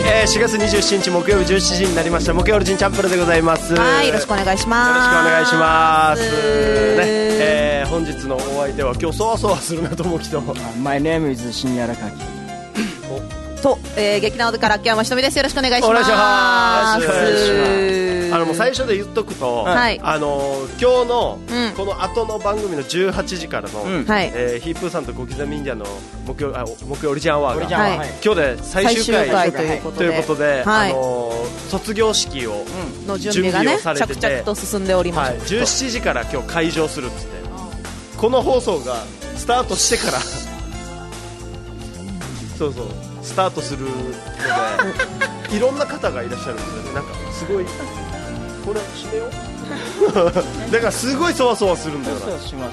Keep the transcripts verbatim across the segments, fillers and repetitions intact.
えー、しがつにじゅうしちにち木曜日じゅうしちじになりました木曜オリジンチャンプルでございます。 はい、よろしくお願いします。 よろしくお願いします、ねえー、本日のお相手は今日そわそわするなと思う人 My name is 新谷荒垣と、えー、劇団オドから秋山ひとみです。よろしくお願いします。 お願いします。あのもう最初で言っとくと、はい、あの今日の、うん、この後の番組のじゅうはちじからの、うんえー、ヒープーさんと小刻みインディアンの木曜、あ、木曜オリジンアワーが、はい、今日で最終回、 最終回ということで、 ということではい、あの卒業式を、 うん、の準備がね着々と進んでおります、 はい、じゅうしちじから今日会場するっつってこの放送がスタートしてからそうそうスタートするのでいろんな方がいらっしゃるんですよね。なんかすごいこれ閉めようだからすごいそわそわするんだよな。そうします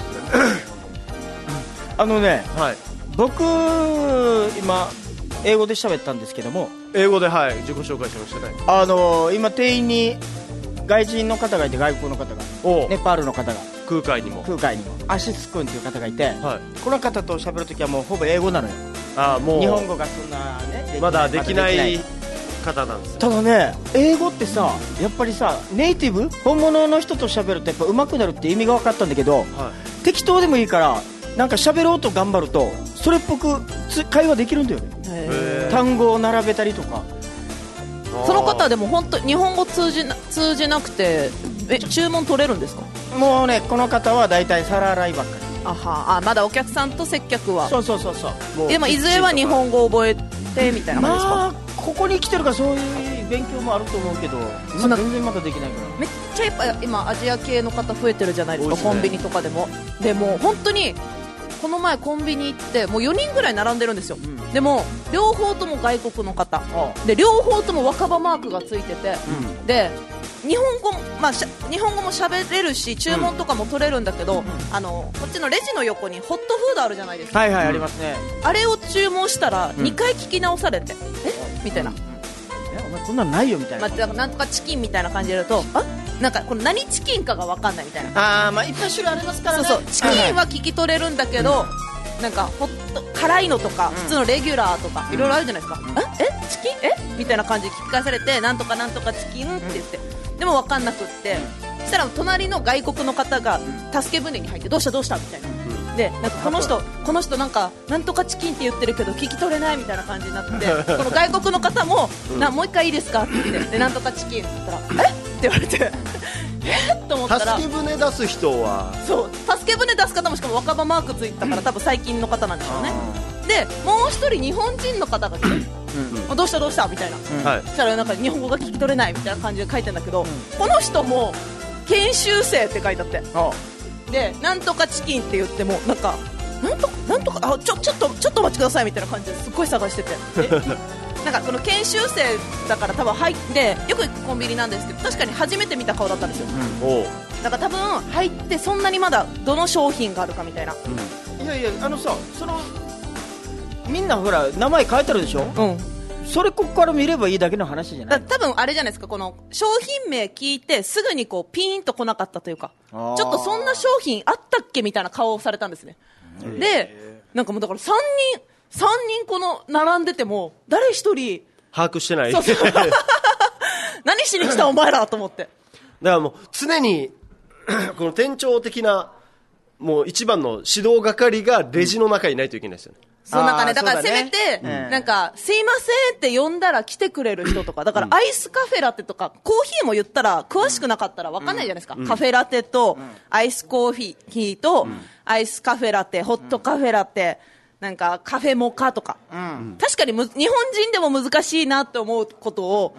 あのね、 はい、 僕今英語で喋ったんですけども、 英語ではい自己紹介しましたね。 あの今店員に外人の方がいて、外国の方がネパールの方が空海にも空海にもアシス君という方がいて、はい、この方と喋るときはもうほぼ英語なのよ。 あもう日本語がそんなねまだできない方なんですよ。 ただね英語ってさやっぱりさネイティブ本物の人と喋るとやっぱ上手くなるって意味が分かったんだけど、はい、適当でもいいからなんか喋ろうと頑張るとそれっぽく会話できるんだよね。単語を並べたりとか。 その方でも本当日本語通じな、通じなくてえ注文取れるんですか？ もうねこの方はだいたい皿洗いばっかり。 あはあ、まだお客さんと接客はそうそうそうそうでもいずれは日本語を覚えてみたいな感じですか？ まあここに来てるからそういう勉強もあると思うけど、まあ、全然まだできないからめっちゃやっぱ今アジア系の方増えてるじゃないですか、ね、コンビニとかでも。でも本当にこの前コンビニ行ってもうよにんぐらい並んでるんですよ、うん、でも両方とも外国の方で両方とも若葉マークがついてて、うん、で日本語、まあ、し日本語も喋れるし注文とかも取れるんだけど、うん、あのこっちのレジの横にホットフードあるじゃないですか。 はいはい、ありますね。 あれを注文したらにかい聞き直されて、うん、えみたいな、うん、いやお前こんなんないよみたいな、 まあ、なんとかチキンみたいな感じでやるとあなんかこの何チキンかが分かんないみたいな。 あー、まあいっぱい種類ありますからね。 そうそうチキンは聞き取れるんだけど、うん、なんかホット辛いのとか、うん、普通のレギュラーとかいろいろあるじゃないですか、うん、ええチキンえみたいな感じで聞き返されてなんとかなんとかチキンって言って、うん、でも分かんなくって、うん、そしたら隣の外国の方が助け舟に入ってどうしたどうしたみたいな、うん、でなんかこの人この人なんかなんとかチキンって言ってるけど聞き取れないみたいな感じになってこの外国の方も、うん、なもう一回いいですかって言ってでなんとかチキンって言ったらえって言われてえっと思ったら助け舟出す人はそう助け舟出す方もしかも若葉マークついたから多分最近の方なんでしょうね。でもう一人日本人の方が来て、うん、どうしたどうしたみたいな、うん、そしたらなんか日本語が聞き取れないみたいな感じで書いてるんだけど、うん、この人も研修生って書いてあってでなんとかチキンって言ってもなんかなんとかなんとかあちょちょっとちょっとお待ちくださいみたいな感じですっごい探しててなんかこの研修生だから多分入ってよく行くコンビニなんですけど確かに初めて見た顔だったんですよ、うん、だから多分入ってそんなにまだどの商品があるかみたいな、 うん、いやいやあのさそのみんなほら名前書いてあるでしょ、うん、それここから見ればいいだけの話じゃない。 だ多分あれじゃないですかこの商品名聞いてすぐにこうピーンと来なかったというかちょっとそんな商品あったっけみたいな顔をされたんですね。でなんかもうだからさんにんさんにんこの並んでても誰一人把握してない。 そうそう何しに来たお前らと思ってだからもう常にこの店長的なもう一番の指導係がレジの中にいないといけないですよね、うん、 そうなんかねだからせめて、ね、なんかすいませんって呼んだら来てくれる人とかだからアイスカフェラテとかコーヒーも言ったら詳しくなかったら分かんないじゃないですか、うん、カフェラテとアイスコーヒーとアイスカフェラテホットカフェラテなんかカフェモカとか、うん、確かにむ日本人でも難しいなって思うことを、うん、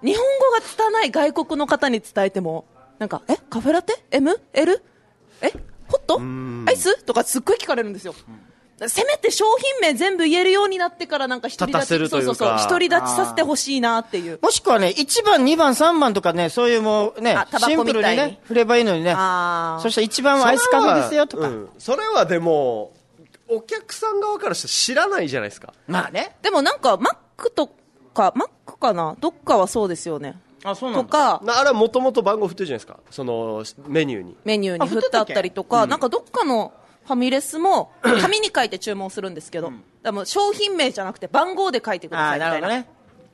日本語が拙い外国の方に伝えてもなんかえカフェラテ エムエル えホットアイスとかすっごい聞かれるんですよ、うん、せめて商品名全部言えるようになってからなんか独り立ちそうそうそう独り立ちさせてほしいなっていう。 もしくはねいちばんにばんさんばんとかねそういうもうねシンプルにね振ればいいのにね。あそしたらいちばんはアイスカフェですよとかそ,、うん、それはでもお客さん側からして知らないじゃないですか。 まあね。 でもなんかマックとかマックかなどっかはそうですよね。 あそうなんだ。 とかあれはもともと番号振ってるじゃないですかそのメニューにメニューに振ってあったりとか、うん、なんかどっかのファミレスも紙に書いて注文するんですけど、うん、でも商品名じゃなくて番号で書いてくださいみたいな。あなるほどね。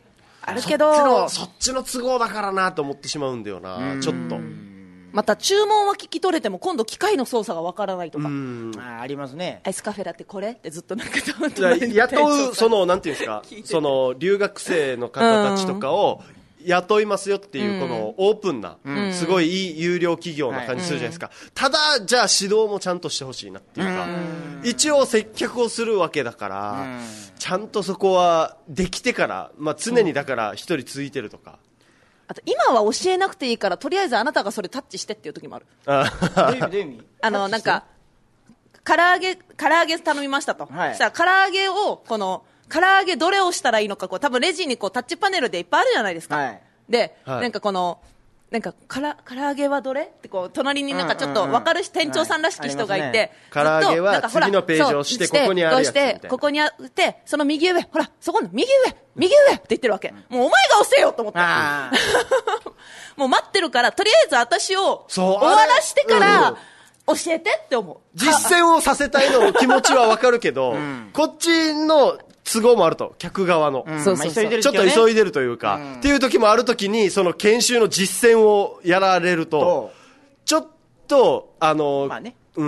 あるけどそっちの、そっちの都合だからなと思ってしまうんだよな、ちょっと。 また注文は聞き取れても今度機械の操作がわからないとか。 あ, ありますね。 アイスカフェラってこれってずっとなんか雇うそのなんていうんですか、その留学生の方たちとかを雇いますよっていうこのオープンな、すごいいい有料企業な感じするじゃないですか。ただじゃあ指導もちゃんとしてほしいなっていうか、一応接客をするわけだから、ちゃんとそこはできてから、まあ常にだから一人ついてるとか。 あと今は教えなくていいからとりあえずあなたがそれタッチしてっていう時もある。あのなんか唐揚げ唐揚げ頼みましたと、はい、そしたら唐揚げをこの唐揚げどれをしたらいいのかこう多分レジにこうタッチパネルでいっぱいあるじゃないですか、はい、で、はい、なんかこのなんかから唐揚げはどれってこう隣になんかちょっと分かるし、うんうんうん、店長さんらしき人がいて、 はい、唐揚げは次のページをしてここにあるやつみたいな、 ここにあってその右上ほらそこの右上右上って言ってるわけ。もうお前が押せよと思ってもう待ってるからとりあえず私を終わらしてから教えてって思う。 実践をさせたいの気持ちは分かるけど、うん、こっちの都合もあると、客側の、うん、そうそうそう、ちょっと急いでるというか、うん、っていう時もある時にその研修の実践をやられるとちょっとあの、まあね、うん、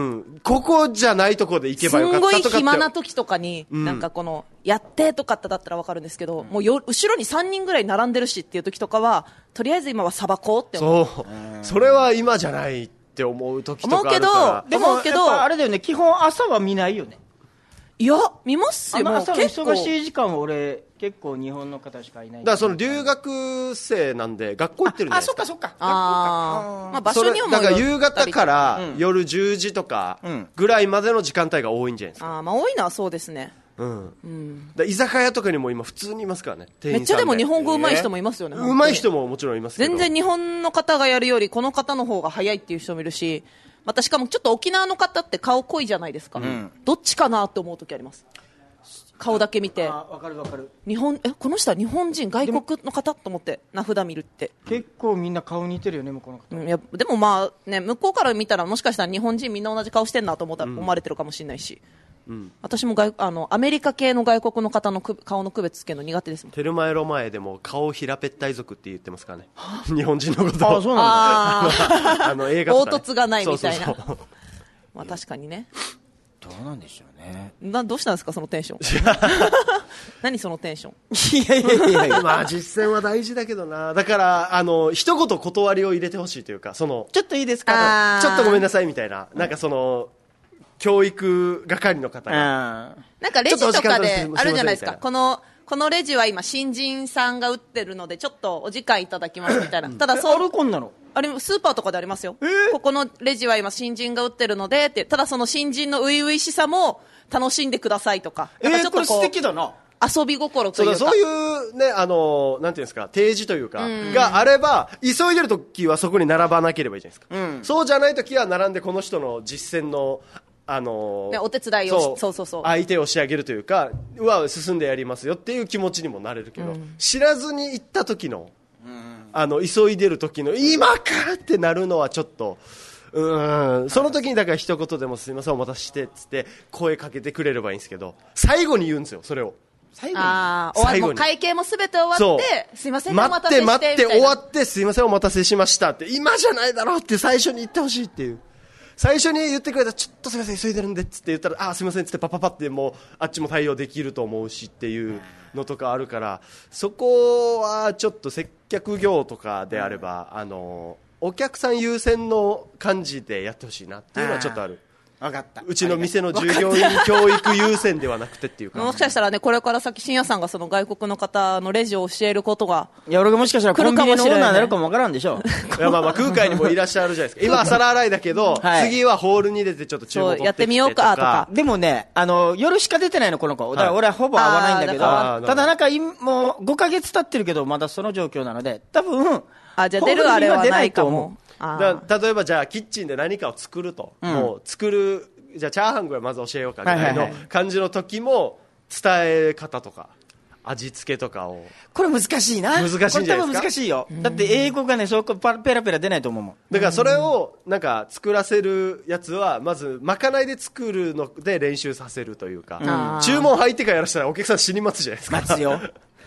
ここじゃないところで行けばよかったとかって、すんごい暇な時とかに、うん、なんかこのやってとかだったら分かるんですけど、うん、もうよ後ろにさんにんぐらい並んでるしっていう時とかはとりあえず今はさばこうって思う。 そう、それは今じゃないって思う時とかあるから。 思うけど、でもけどあれだよね、基本朝は見ないよね。 いや見ますよ。 朝の忙しい時間は俺結構日本の方しかいない。 だからその留学生なんで学校行ってるんですか。 あ、そっかそっか。 ああ、まあ場所にもだから夕方から夜じゅうじとかぐらいまでの時間帯が多いんじゃないですか。 ああ、まあ多いのはそうですね。 うんうん、だ居酒屋とかにも今普通にいますからね。店員さんでめっちゃでも日本語上手い人もいますよね。 上手い人ももちろんいますけど、 全然日本の方がやるよりこの方の方が早いっていう人もいるし、またしかもちょっと沖縄の方って顔濃いじゃないですか、うん、どっちかなって思う時あります。顔だけ見て、 あ、わかるわかる。 日本えこの人は日本人外国の方と思って名札見るって結構みんな顔似てるよね向こうの方、 うん、いやでもまあね向こうから見たらもしかしたら日本人みんな同じ顔してんなと思ったら思われてるかもしれないし、うん、私も外あのアメリカ系の外国の方のく顔の区別つけるの苦手ですもん。 テルマエロマエでも顔平ぺったい族って言ってますからね日本人のことを。 あ、そうなんですか。あの映画とか、ね、 凹凸がないみたいな。そうそうそうまあ確かにね。 どうなんでしょうね。 などうしたんですかそのテンション。何そのテンション。 いやいやいやいや。まあ実践は大事だけどな。だからあの一言断りを入れてほしいというか、そのちょっといいですか。 ちょっとごめんなさいみたいな、なんかその教育係の方がなんかレジとかであるじゃないですか。このこのレジは今新人さんが打ってるのでちょっとお時間いただきますみたいな。ただそうあるこんなの。 あれスーパーとかでありますよ、えー、ここのレジは今新人が打ってるのでって。ただその新人の初々しさも楽しんでくださいとか、なんかちょっとこう、 えー、これ素敵だな。 遊び心というか、 そう、そういうね、あのなんていうんですか、提示というか、うん、があれば急いでる時はそこに並ばなければいいじゃないですか、うん、そうじゃない時は並んでこの人の実践のあのー、 ね、お手伝いをそうそうそうそう相手を仕上げるというか、うわ進んでやりますよっていう気持ちにもなれるけど、うん、知らずに行った時の、うん、あの急いでる時の今かってなるのはちょっとうん、その時にだから一言でもすいませんお待たせしてっつって声かけてくれればいいんですけど、最後に言うんですよそれを。 最後にあ最後に会計もすべて終わってすいませんお待たせして待って待って終わってすいませんお待たせしましたって今じゃないだろうって最初に言ってほしいっていう。最初に言ってくれたらちょっとすみません急いでるんでっつって言ったらあすみませんっつってパパパってもうあっちも対応できると思うしっていうのとかあるから、そこはちょっと接客業とかであれば、あのお客さん優先の感じでやってほしいなっていうのはちょっとある。 分かった。 うちの店の従業員教育優先ではなくてっていうかもしかしたらねこれから先深夜さんがその外国の方のレジを教えることがいや俺がもしかしたらコンビニのオーナーになるかもわからんでしょいやまあまあ空海にもいらっしゃるじゃないですか今は皿洗いだけど、はい、次はホールに出てちょっと注文取ってきてとかやってみようかとか。 でもねあの夜しか出てないのこの子だから俺はほぼ会わないんだけど、はい、ただなんかもうごかげつ経ってるけどまだその状況なので多分あじゃあ出るあれはないかも。 だ例えばじゃあキッチンで何かを作ると、うん、もう作るじゃあチャーハンぐらいまず教えようかぐらいの感じの時も伝え方とか味付けとかをこれ難しいな。 難しいんじゃないですか。これ多分難しいよ。だって英語がねそうペラペラ出ないと思うもん。 だからそれをなんか作らせるやつはまずまかないで作るので練習させるというか、うん、注文入ってからやらせたらお客さん死にますじゃないですか。 待つよ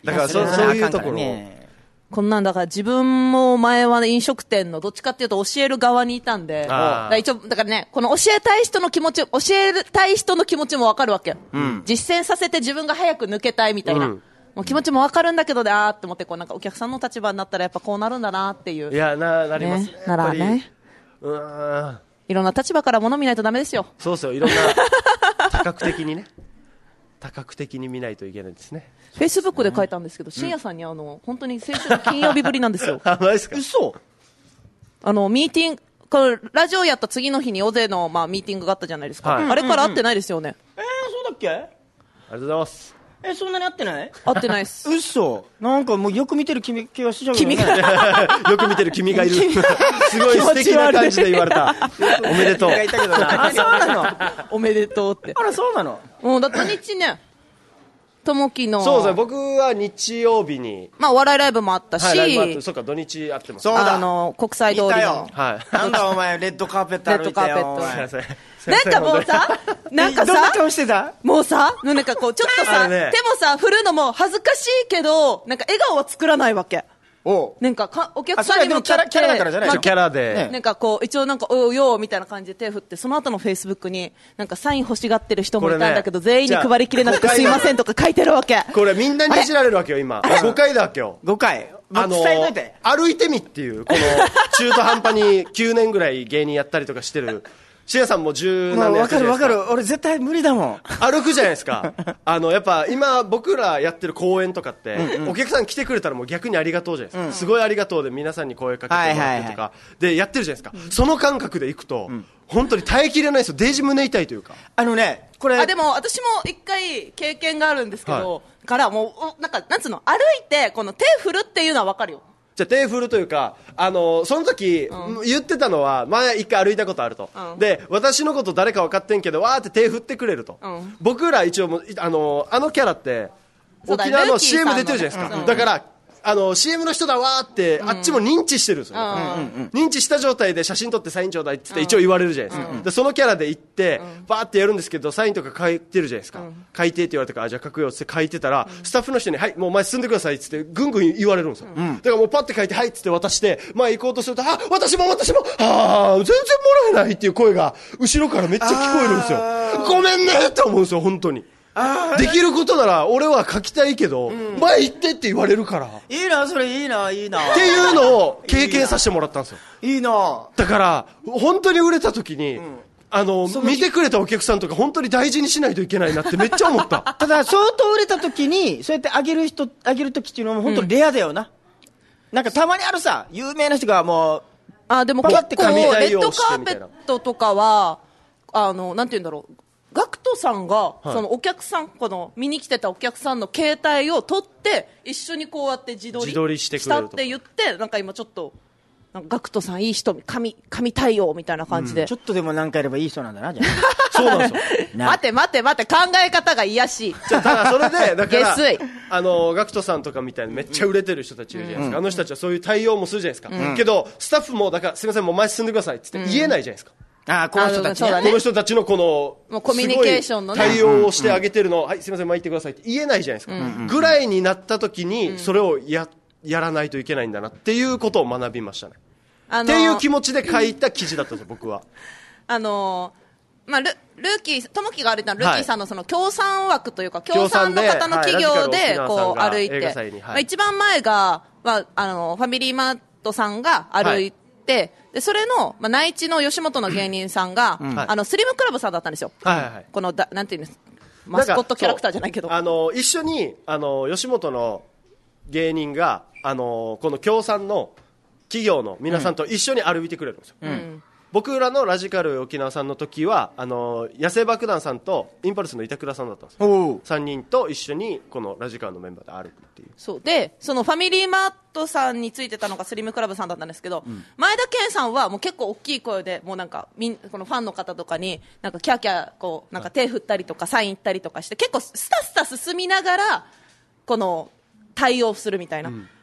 だからそそういうところこんなんだから自分も前は飲食店のどっちかっていうと教える側にいたんで、だから一応だからね、この教えたい人の気持ち、教えたい人の気持ちもわかるわけよ、うん、実践させて自分が早く抜けたいみたいな、うん、もう気持ちもわかるんだけどであーって思って、こうなんかお客さんの立場になったらやっぱこうなるんだなっていう。 いや な, なりますね、 ね、ならね、 うーん、 いろんな立場から物見ないとダメですよ。 そうですよ、いろんな多角的にね多角的に見ないといけないですね。 フェイスブックで書いたんですけど、深夜さんにあの本当に先週の金曜日ぶりなんですよ。 あ、マジですか。 嘘。あのミーティング、これラジオやった次の日に大勢のまあミーティングがあったじゃないですか。はい、あれから会ってないですよね。 えー、そうだっけ？ありがとうございます。 え、そんなに会ってない？ 会ってないっす。 嘘。なんかもうよく見てる君気がしちゃうよね。 君がよく見てる君がいる。すごい素敵な感じで言われた。おめでとう。 いたけどな。あ、そうなの。 おめでとうって。 あら、そうなの。 もうだって日ね。ともきのそうですね、僕は日曜日にまあお笑いライブもあったし、はい、ライブあって、 そうか土日やってます。 そうだ、 あの国際通りの、 はい、なんだお前レッドカーペット歩いてよ。レッドカーペット。 なんかもうさ、なんかさ、 どんな顔してた？ もうさ、なんかこうちょっとさ、ね、手もさ振るのも恥ずかしいけど、なんか笑顔は作らないわけ。おなんかかお客さんにもキャラキャラだからじゃない、 まあ、キャラで、 ね、なんかこう一応なんかおうようみたいな感じで手振って、その後のフェイスブックになんかサイン欲しがってる人もいたんだけど、ね、全員に配りきれなくてすいませんとか書いてるわけ。 これみんなにいじられるわけよ今。ごかいだわけよ。 ごかい。 あの伝えといて。歩いてみっていうこの中途半端にきゅうねんぐらい芸人やったりとかしてる。シエさんも十何年やってるじゃないですか。 わかるわかる。俺絶対無理だもん。 歩くじゃないですか。あのやっぱ今僕らやってる公演とかって、うんうん、お客さん来てくれたらもう逆にありがとうじゃないですか、うん、すごいありがとうで皆さんに声かけてもらってとか、はいはいはい、でやってるじゃないですか、うん、その感覚で行くと、うん、本当に耐えきれないですよ。デージ胸痛いというか、 あのねこれあでも私も一回経験があるんですけど、はい、からもうなんかなんつうの、歩いてこの手振るっていうのは分かるよ。 じゃあ手振るというか、あのその時、うん、言ってたのは前一回歩いたことあると、うん、で私のこと誰か分かってんけどわーって手振ってくれると、うん、僕ら一応もあのあのキャラって沖縄の シーエム 出てるじゃないですか、うん、だからあの シーエム の人だわーって、うん、あっちも認知してるんですよ、ね、うん、認知した状態で写真撮ってサインちょうだいって一応言われるじゃないですか、うん、でそのキャラで行ってバーってやるんですけど、サインとか書いてるじゃないですか、うん、書いてって言われたから、あじゃあ書くよって書いてたら、うん、スタッフの人にはいもう前進んでくださいってぐんぐん言われるんですよ、うん、だからもうパッて書いてはいって渡して前行こうとすると、あ私も私もあ全然もらえないっていう声が後ろからめっちゃ聞こえるんですよ。ごめんねって思うんですよ本当に。できることなら俺は書きたいけど、うん、前行ってって言われるから、 いいなそれ、いいないいなっていうのを経験させてもらったんですよ。 いいな。 だから本当に売れた時に、うん、あの見てくれたお客さんとか本当に大事にしないといけないなってめっちゃ思ったただ相当売れた時にそうやってあげる人あげる時っていうのも本当にレアだよな、うん、なんかたまにあるさ有名な人がもうあでも結構レッドカーペットとかはあのなんて言うんだろう、ガクトさんが、はい、そのお客さんこの見に来てたお客さんの携帯を取って一緒にこうやって自撮り自撮りしてくれるとしたって言って、なんか今ちょっとなんかガクトさんいい人、神神対応みたいな感じで、うん、 ちょっとでも何かやればいい人なんだなじゃあそうなんですよ待て待て待て考え方が癒しいじゃあただそれでだからあのガクトさんとかみたいにめっちゃ売れてる人たちいるじゃないですか、うん、あの人たちはそういう対応もするじゃないですか、うん、けどスタッフもだからすみませんもう前進んでくださいって言って言えないじゃないですか、うん、 あこの人たち、ね、 ね、 この人たちのこのもうコミュニケーションの、ね、 対応をしてあげてるのを、うん、はいすみません前行ってくださいって言えないじゃないですか、うん、ぐらいになった時にそれを や, やらないといけないんだなっていうことを学びましたね、あのー、っていう気持ちで書いた記事だったんですよ僕は。 あのーまあ、ル, ルーキーともきが歩いたのはルーキーさんのその協賛枠というか協賛の方の企業でこう歩いて、まあ、一番前が、まあ、あのファミリーマートさんが歩いて、はい、でそれの、まあ、内地の吉本の芸人さんが、うん、あのスリムクラブさんだったんですよ、はいはいはい、このだなんていうんですマスコットキャラクターじゃないけど、 あの一緒にあの吉本の芸人があのこの協賛の企業の皆さんと一緒に歩いてくれるんですよ、うん、僕らのラジカル沖縄さんの時はあの野生爆弾さんとインパルスの板倉さんだったんですよ。さんにんと一緒にこのラジカルのメンバーで歩くっていう。 そうでそのファミリーマートさんについてたのがスリムクラブさんだったんですけど、うん、前田健さんはもう結構大きい声でもうなんかみんこのファンの方とかになんかキャーキャーこうなんか手振ったりとかサイン行ったりとかして結構スタスタ進みながらこの対応するみたいな、うん、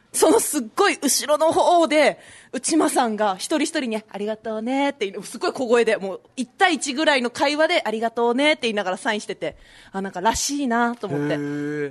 そのすっごい後ろの方で、内間さんが一人一人にありがとうねってすごい小声で、もういち対いちぐらいの会話でありがとうねって言いながらサインしてて、あ、なんからしいなと思って。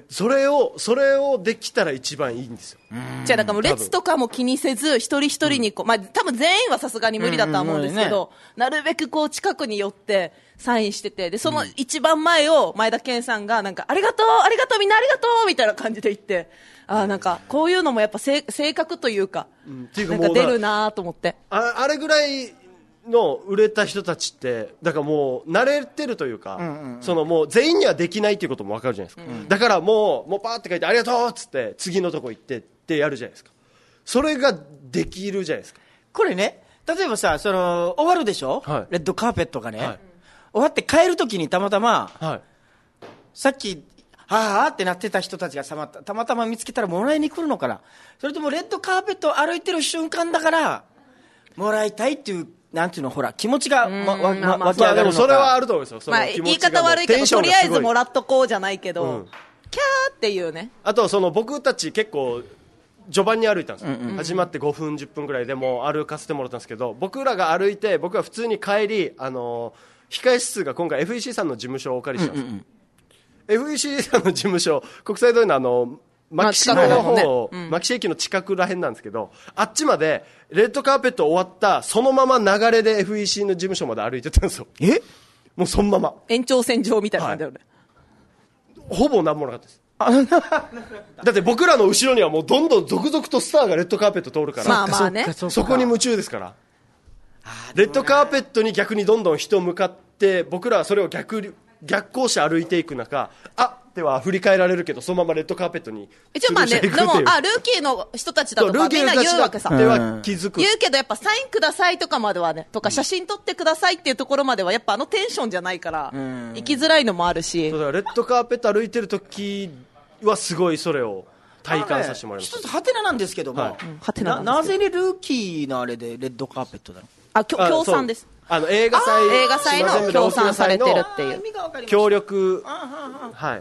それを、それをできたら一番いいんですよ。 じゃあだからもう列とかも気にせず、一人一人にこう、まあ多分全員はさすがに無理だとは思うんですけど、うんうんね、なるべくこう近くに寄ってサインしてて、で、その一番前を前田健さんがなんかありがとうありがとうみんなありがとうみたいな感じで言って、あ、なんかこういうのもやっぱ性格というか、うん、ていうかなんか出るなと思って。 あ, あれぐらいの売れた人たちってだからもう慣れてるというか、うんうんうん、そのもう全員にはできないっていうことも分かるじゃないですか、うん、だからもうもうパーって書いてありがとうっつって次のとこ行ってってやるじゃないですか。それができるじゃないですか。 これね、例えばさ、その終わるでしょ、はい、レッドカーペットがね、はい、終わって帰るときにたまたま、はい、さっきはぁーってなってた人たちがたまたまたま見つけたらもらいに来るのかな、それともレッドカーペットを歩いてる瞬間だからもらいたいっていう、なんていうの、ほら気持ちがわわ湧き上がるのか。でもそれはあると思いますよ。そのまあ、言い方悪いけどとりあえずもらっとこうじゃないけど、うん、キャーっていうね。 あとその僕たち結構序盤に歩いたんですよ、うんうん、始まってごふんじゅっぷんぐらいでもう歩かせてもらったんですけど、僕らが歩いて僕は普通に帰り、あのー、控え室が今回 エフイーシー さんの事務所をお借りしたんですよ、うんうん、エフイーシー さんの事務所国際通りのあの牧島の方、まあねうん、牧島駅の近くらへんなんですけど、あっちまでレッドカーペット終わったそのまま流れで エフイーシー の事務所まで歩いてたんですよ。 えもうそのまま延長線上みたいな感じだよね、 はい、ほぼ何もなかったです。だって僕らの後ろにはもうどんどん続々とスターがレッドカーペット通るから、 まあまあね、 そこに夢中ですから。レッドカーペットに逆にどんどん人向かって、僕らはそれを逆逆行して歩いていく中、あでは振り返られるけどそのままレッドカーペットに一応まあね、でもあルーキーの人たちだとかみんな言うわけさ、 では気づく、 言うけどやっぱサインくださいとかまではね、とか写真撮ってくださいっていうところまではやっぱあのテンションじゃないから行きづらいのもあるし、 そうだレッドカーペット歩いてる時はすごいそれを体感させてもらいます。 一つハテナなんですけども、はい、な, なぜねルーキーのあれでレッドカーペットだろう。 あ、協賛です。 あの映画祭映画祭の協賛されてるっていう協力、はい、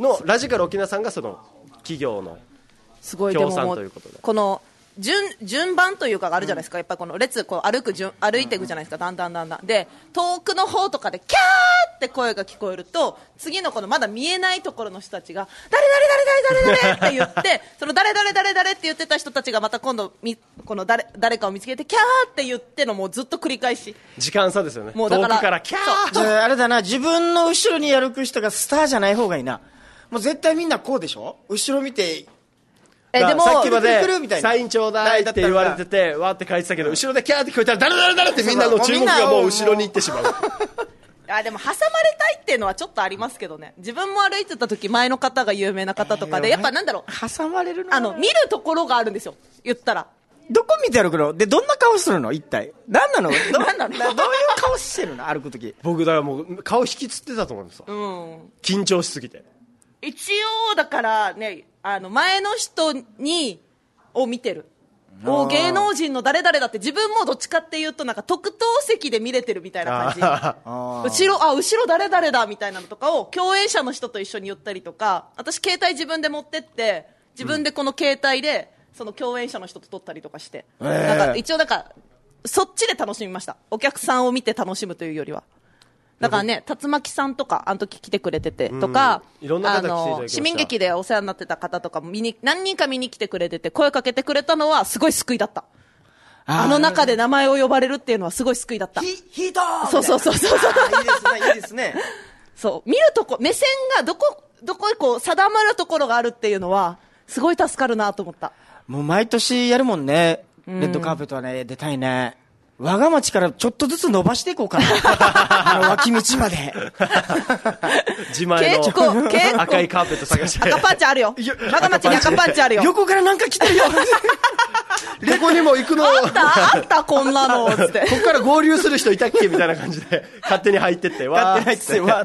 のラジカル沖縄さんがその企業の協賛ということで、 この 順, 順番というかがあるじゃないですか、うん、やっぱこの列こう歩く順歩いていくじゃないですか、だんだんだんだんで遠くの方とかでキャーって声が聞こえると次のこのまだ見えないところの人たちが誰誰誰誰誰誰って言ってその誰誰誰誰って言ってた人たちがまた今度みこの 誰, 誰かを見つけてキャーって言ってのもうずっと繰り返し、 時間差ですよね。 もうだから遠くからキャー、 じゃああれだな、自分の後ろに歩く人がスターじゃない方がいいな。もう絶対みんなこうでしょ、後ろ見てえでもさっきまでサインちょうだいって言われててわーって書いてたけど、後ろでキャーって聞こえたら誰誰誰ってみんなの注目がもう後ろに行ってしまう。 あでも挟まれたいっていうのはちょっとありますけどね。自分も歩いてた時前の方が有名な方とかで、やっぱなんだろう、 挟まれるのあの見るところがあるんですよ、言ったら。 どこ見て歩くので、どんな顔するの一体何なの何なのどういう顔してるの歩く時。 僕だからもう顔引きつってたと思うんですよ、うん、緊張しすぎて。 一応だからね、あの前の人にを見てる、もう芸能人の誰々だって、自分もどっちかっていうとなんか特等席で見れてるみたいな感じ。後ろあ後ろ誰々だみたいなのとかを共演者の人と一緒に言ったりとか、私携帯自分で持ってって自分でこの携帯でその共演者の人と撮ったりとかして、うん、なんか一応なんかそっちで楽しみました。お客さんを見て楽しむというよりは。だからね、竜巻さんとかあの時来てくれててとか、 いろんな方来ていただきました。 市民劇でお世話になってた方とかも見に何人か見に来てくれてて声かけてくれたのはすごい救いだった。あ, あの中で名前を呼ばれるっていうのはすごい救いだった。 ヒヒートーそうそうそうそう。 いいですね、いいですね。 そう見るとこ目線がどこどここう定まるところがあるっていうのはすごい助かるなと思った。 もう毎年やるもんね、レッドカーペットはね、出たいね。我が町からちょっとずつ伸ばしていこうかな。あの脇道まで。 自前の結構結構赤いカーペット探して。 赤パンチあるよ。我が町に赤パンチあるよ。 横からなんか来てるよ。 どこにも行くの。 あったあったこんなのつって。 ここから合流する人いたっけみたいな感じで勝手に入ってってわーって。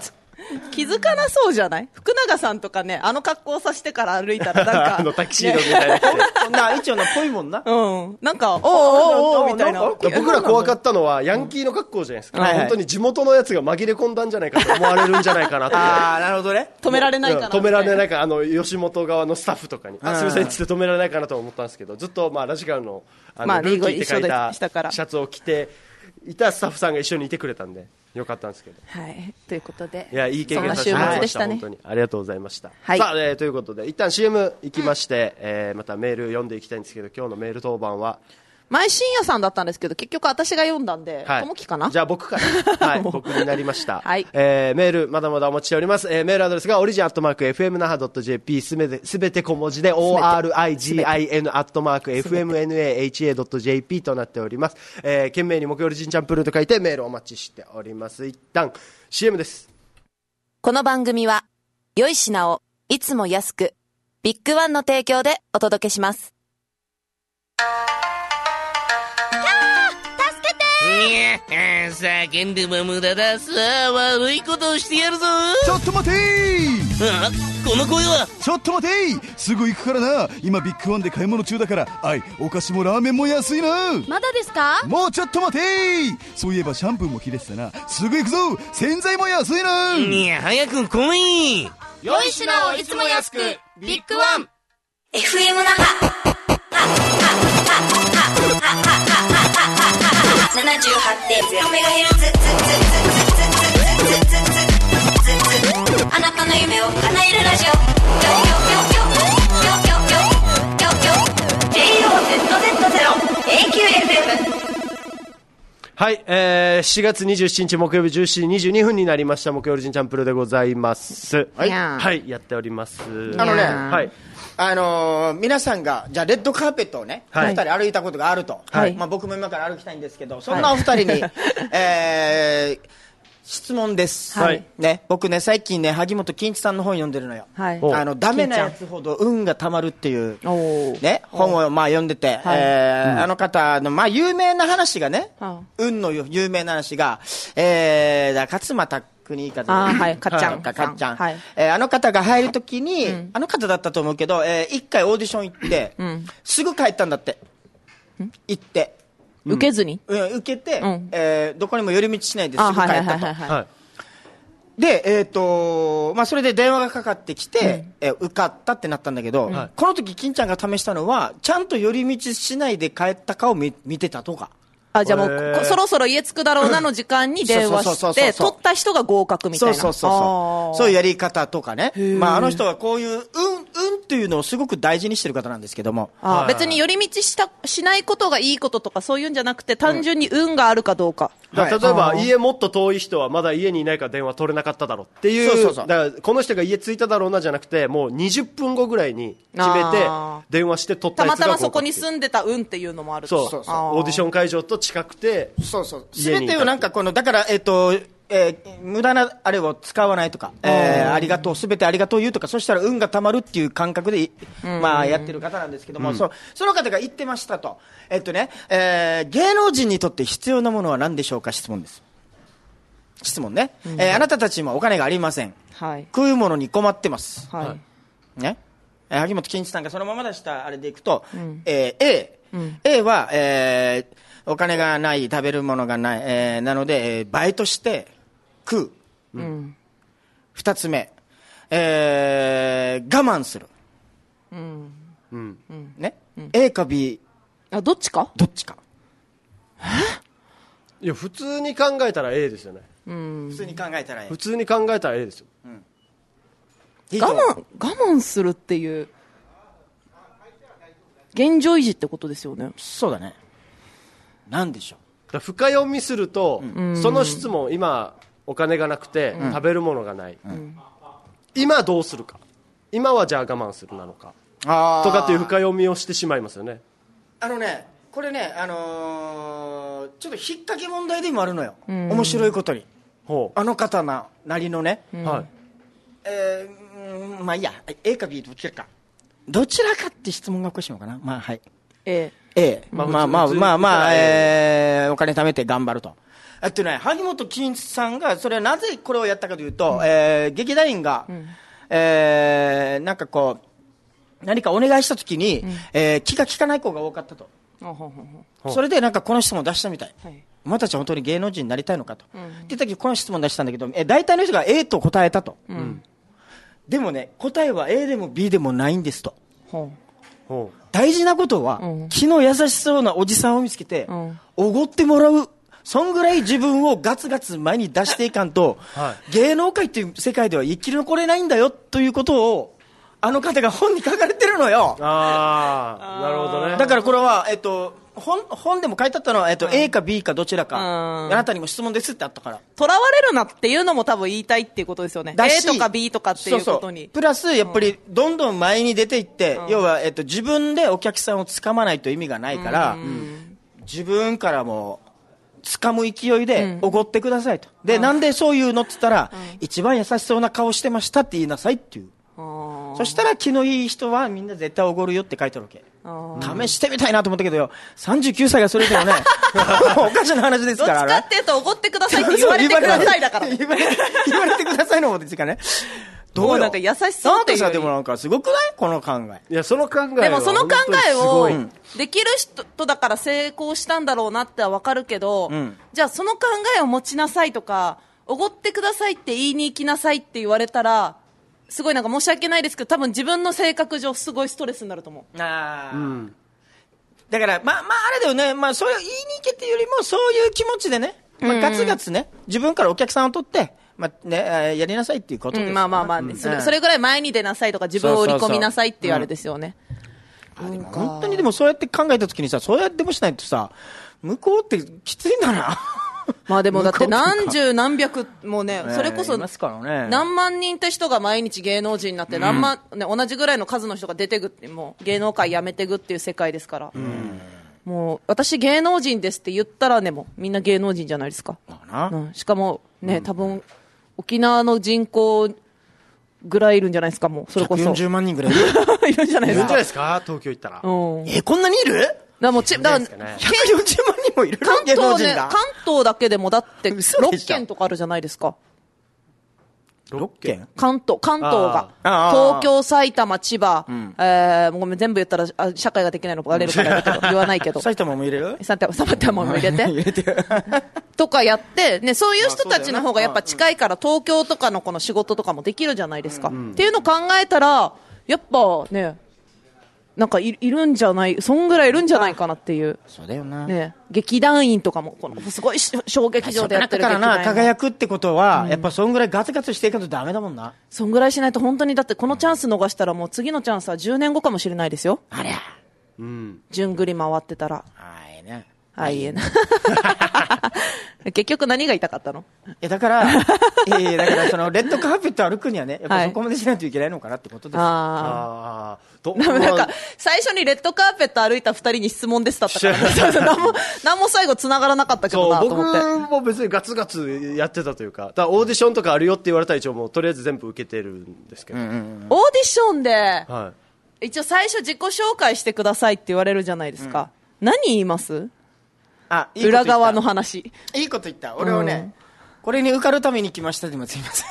気づかなそうじゃない？福永さんとかね、あの格好させてから歩いたらなんかあのタキシードみたいなそんな一応のっぽいもんな。 うんなんかおーおーおーみたいな。 僕ら怖かったのはヤンキーの格好じゃないですか、うん、本当に地元のやつが紛れ込んだんじゃないかと思われるんじゃないかなってああなるほどね。 止められないかな、 止められないか、あの吉本側のスタッフとかに、あすみませんって止められないかなと思ったんですけど、ずっとまあラジカルのあの、まあ、ルーキーって書いたシャツを着ていたスタッフさんが一緒にいてくれたんでよかったんですけど、 はい、ということで、 いやいい経験させてもらいました。本当にありがとうございました。はい、さあ、えー、ということで一旦 シーエム 行きまして、うんえー、またメール読んでいきたいんですけど、今日のメール当番は前深夜さんだったんですけど結局私が読んだんで、ともきかな。 じゃあ僕からはい僕になりました。 はい、 えー、メールまだまだお待ちしております。えー、メールアドレスがオリジンアットマーク エフエムナハドットジェーピー すべてすべて小文字で オーアールアイジーアイエヌ アットマーク エフエムエヌエーエイチエー ドットジェーピー となっております。えー、懸命に木曜オリジンチャンプルーと書いてメールお待ちしております。一旦 シーエム です。 この番組は良い品をいつも安くビッグワンの提供でお届けします。 いや叫んでも無駄だ。さあ悪いことをしてやるぞ。 ちょっと待てー。 あこの声は。 ちょっと待てー、すぐ行くからな。今ビッグワンで買い物中だから、あいお菓子もラーメンも安いな。 まだですか？ もうちょっと待てー。そういえばシャンプーも切れてたな。すぐ行くぞ。洗剤も安いな。 いや早く来い。 良い品をいつも安くビッグワンエフエム 那覇ななじゅうはちてんゼロメガヘルツあなたの夢を叶えるラジオ ジェイオーゼットゼットゼロ エーキューエフエムはい、えー、しがつにじゅうしちにち木曜日じゅうしちじにじゅうにふんになりました木曜オリジンチャンプルでございます。はい、はい、やっております。 あのね、 はいあのー、皆さんがじゃあレッドカーペットをね、はい、ふたり歩いたことがあると、はいまあ、僕も今から歩きたいんですけど、そんなお二人に、はいえー、質問です、はいね、僕ね最近ね萩本欽一さんの本読んでるのよ、はい、あのダメなやつほど運がたまるっていう、ね、本をまあ読んでて、はいえーうん、あの方の、まあ、有名な話がね、運の有名な話が、えー、だ勝俣国風あ、はい、かっちゃんかっちゃん、はいえー、あの方が入るときに、うん、あの方だったと思うけど、えー、一回オーディション行って、うん、すぐ帰ったんだって、うん、行って、 うん、受けずに、 うん、受けて、うんえー、どこにも寄り道しないですぐ帰ったと。で、えーとまあ、それで電話がかかってきて、うんえー、受かったってなったんだけど、うん、この時金ちゃんが試したのはちゃんと寄り道しないで帰ったかを 見, 見てたとか。 あじゃあもうそろそろ家着くだろうなの時間に電話して取った人が合格みたいなそうそうそうそうそういうやり方とかね、まあ、あの人はこういう運運っていうのをすごく大事にしてる方なんですけどもあ別に寄り道したしないことがいいこととかそういうんじゃなくて単純に運があるかどうか、 うんはい、例えば家もっと遠い人はまだ家にいないから電話取れなかっただろうっていうそうそうそうだからこの人が家着いただろうなじゃなくてもうにじゅっぷんごぐらいに決めて電話して取ったやつが合格たまたまそこに住んでた運っていうのもあるそうそうそうオーディション会場と近くてそうそう全てをなんかこのだからえっとえー、無駄なあれを使わないとか、えー、ありがとうすべてありがとう言うとかそしたら運がたまるっていう感覚で、まあ、やってる方なんですけども、うん、そ, その方が言ってましたと、えっとねえー、芸能人にとって必要なものは何でしょうか質問です質問ね、うんえー、あなたたちもお金がありません、はい、食うものに困ってます、はいねえー、萩本欽一さんがそのまま出したあれでいくと、うんえー、A、うん、A は、えー、お金がない食べるものがない、えー、なので、えー、バイトして食う、うん、二つ目、えー、我慢する、うんうんねうん、A か B あどっちかどっちかいや普通に考えたら A ですよね、 うん、普通に考えたら A 普通に考えたら A ですよ、うん、 我慢我慢するっていう現状維持ってことですよねそうだねなんでしょうだ深読みすると、うん、その質問今お金がなくて、うん、食べるものがない、うん、今どうするか今はじゃあ我慢するなのかあとかっていう深読みをしてしまいますよねあのねこれね、あのー、ちょっと引っ掛け問題でもあるのよ、うん、面白いことにほうあの方ななりのね、うんはいえー、まあいいや A か B どちらかどちらかって質問がおかしいのかなまあはい A A まあまあまあまあ、まあえー、お金貯めて頑張るとえっとね、萩本欽一さんが、それはなぜこれをやったかというと、うん、えー、劇団員が、うん、えー、なんかこう、何かお願いしたときに、うん、えー、気が利かない子が多かったと。うん、それでなんかこの質問を出したみたい。はい、お前たちは本当に芸能人になりたいのかと。うん、って言った時この質問を出したんだけど、えー、大体の人が A と答えたと。うん、でもね、答えは A でも B でもないんですと。ほうほう、大事なことは、うん、気の優しそうなおじさんを見つけて、おご、うん、ってもらう。そんぐらい自分をガツガツ前に出していかんと、はい、芸能界っていう世界では生き残れないんだよということを、あの方が本に書かれてるのよ。 ああ、なるほどね。 だからこれは、えっと、本, 本でも書いてあったのは、えっと、うん、A か B かどちらか、あなたにも質問ですってあったから。 囚われるなっていうのも多分言いたいっていうことですよね。A とか B とかっていうことに。 そうそう、プラス、やっぱり、どんどん前に出ていって、うん、要は、えっと、自分でお客さんをつかまないと意味がないから、うん、自分からも、掴む勢いでおごってくださいと、うん、で、なんでそういうのって言ったら、うん、一番優しそうな顔してましたって言いなさいっていう、うん、そしたら気のいい人はみんな絶対おごるよって書いてあるわけ、うん、試してみたいなと思ったけどよ、さんじゅうきゅうさいがそれでもねおかしな話ですからね。 どっちかっていうとおごってくださいって言われてくださいだから言われ言われてくださいの方ですかね。 どうなんか優しそうっていう。 なんかさ、でもなんかすごくないこの考え。 いや、その考えはでもその考えをできる人だから成功したんだろうなってはわかるけど、うん、じゃあその考えを持ちなさいとか、おごってくださいって言いに行きなさいって言われたら、すごいなんか申し訳ないですけど、多分自分の性格上すごいストレスになると思う。ああ。うん、だから、まあまああれだよね、まあそれを言いに行けっていうよりも、そういう気持ちでね、まあ、ガツガツね、自分からお客さんを取って、まあね、やりなさいっていうことです、ね、 うん、まあまあまあ、ね、うん、それ、それぐらい前に出なさいとか自分を売り込みなさいっていうあれですよね。 そうそうそう、うん、あ、でも本当にでもそうやって考えたときにさ、そうやってもしないとさ、向こうってきついんだな。 まあでもだって何十何百もね、それこそ何万人って人が毎日芸能人になって何万、ね、同じぐらいの数の人が出てくってもう芸能界やめてくっていう世界ですから、うん、もう私芸能人ですって言ったらね、もうみんな芸能人じゃないですか、うん、しかもね、多分沖縄の人口ぐらいいるんじゃないですか、もうそれこそひゃくよんじゅうまんにんぐらいいるいるんじゃないですか。いるんじゃないですか、東京行ったら、うん、えこんなにいる？ だもうちだから、ね、 ひゃくよんじゅうまんにんもいる関東、ね、関東だけでもだってろっけんとかあるじゃないですか。 ろっけん？ 関東、関東が。東京、埼玉、千葉、うん、えー、ごめん、全部言ったらあ社会ができないのバレるからだけど、言わないけど。 埼玉も入れる？ 埼玉、埼玉も入れて。入れてとかやって、ね、そういう人たちの方がやっぱ近いから、東京とかのこの仕事とかもできるじゃないですか。うん、っていうのを考えたら、やっぱね、なんか い, いるんじゃない、そんぐらいいるんじゃないかなっていう。 そうだよな。 ね、劇団員とかも、このすごい小劇場でやってる劇団員。 だからな、輝くってことは、うん、やっぱそんぐらいガツガツしていかないとダメだもんな。 そんぐらいしないと本当に、だってこのチャンス逃したらもう次のチャンスはじゅうねんごかもしれないですよ。 ありゃ。 うん。順繰り回ってたら。 あいいね。 あいいね。結局何が言いたかったの？ えだから、えー、だからそのレッドカーペット歩くにはね、やっぱそこまでしないといけないのかなってことです。はい、ああ。なんか最初にレッドカーペット歩いたふたりに質問ですだったから、ね、何も何も最後繋がらなかったけどなと思って。 僕も別にガツガツやってたというか、だからオーディションとかあるよって言われたら一応もうとりあえず全部受けてるんですけど。うんうんうん、 オーディションで、はい、一応最初自己紹介してくださいって言われるじゃないですか。うん、何言います？ あ、いい裏側の話。 いいこと言った。俺はね、うん、これに受かるために来ましたでもすみません。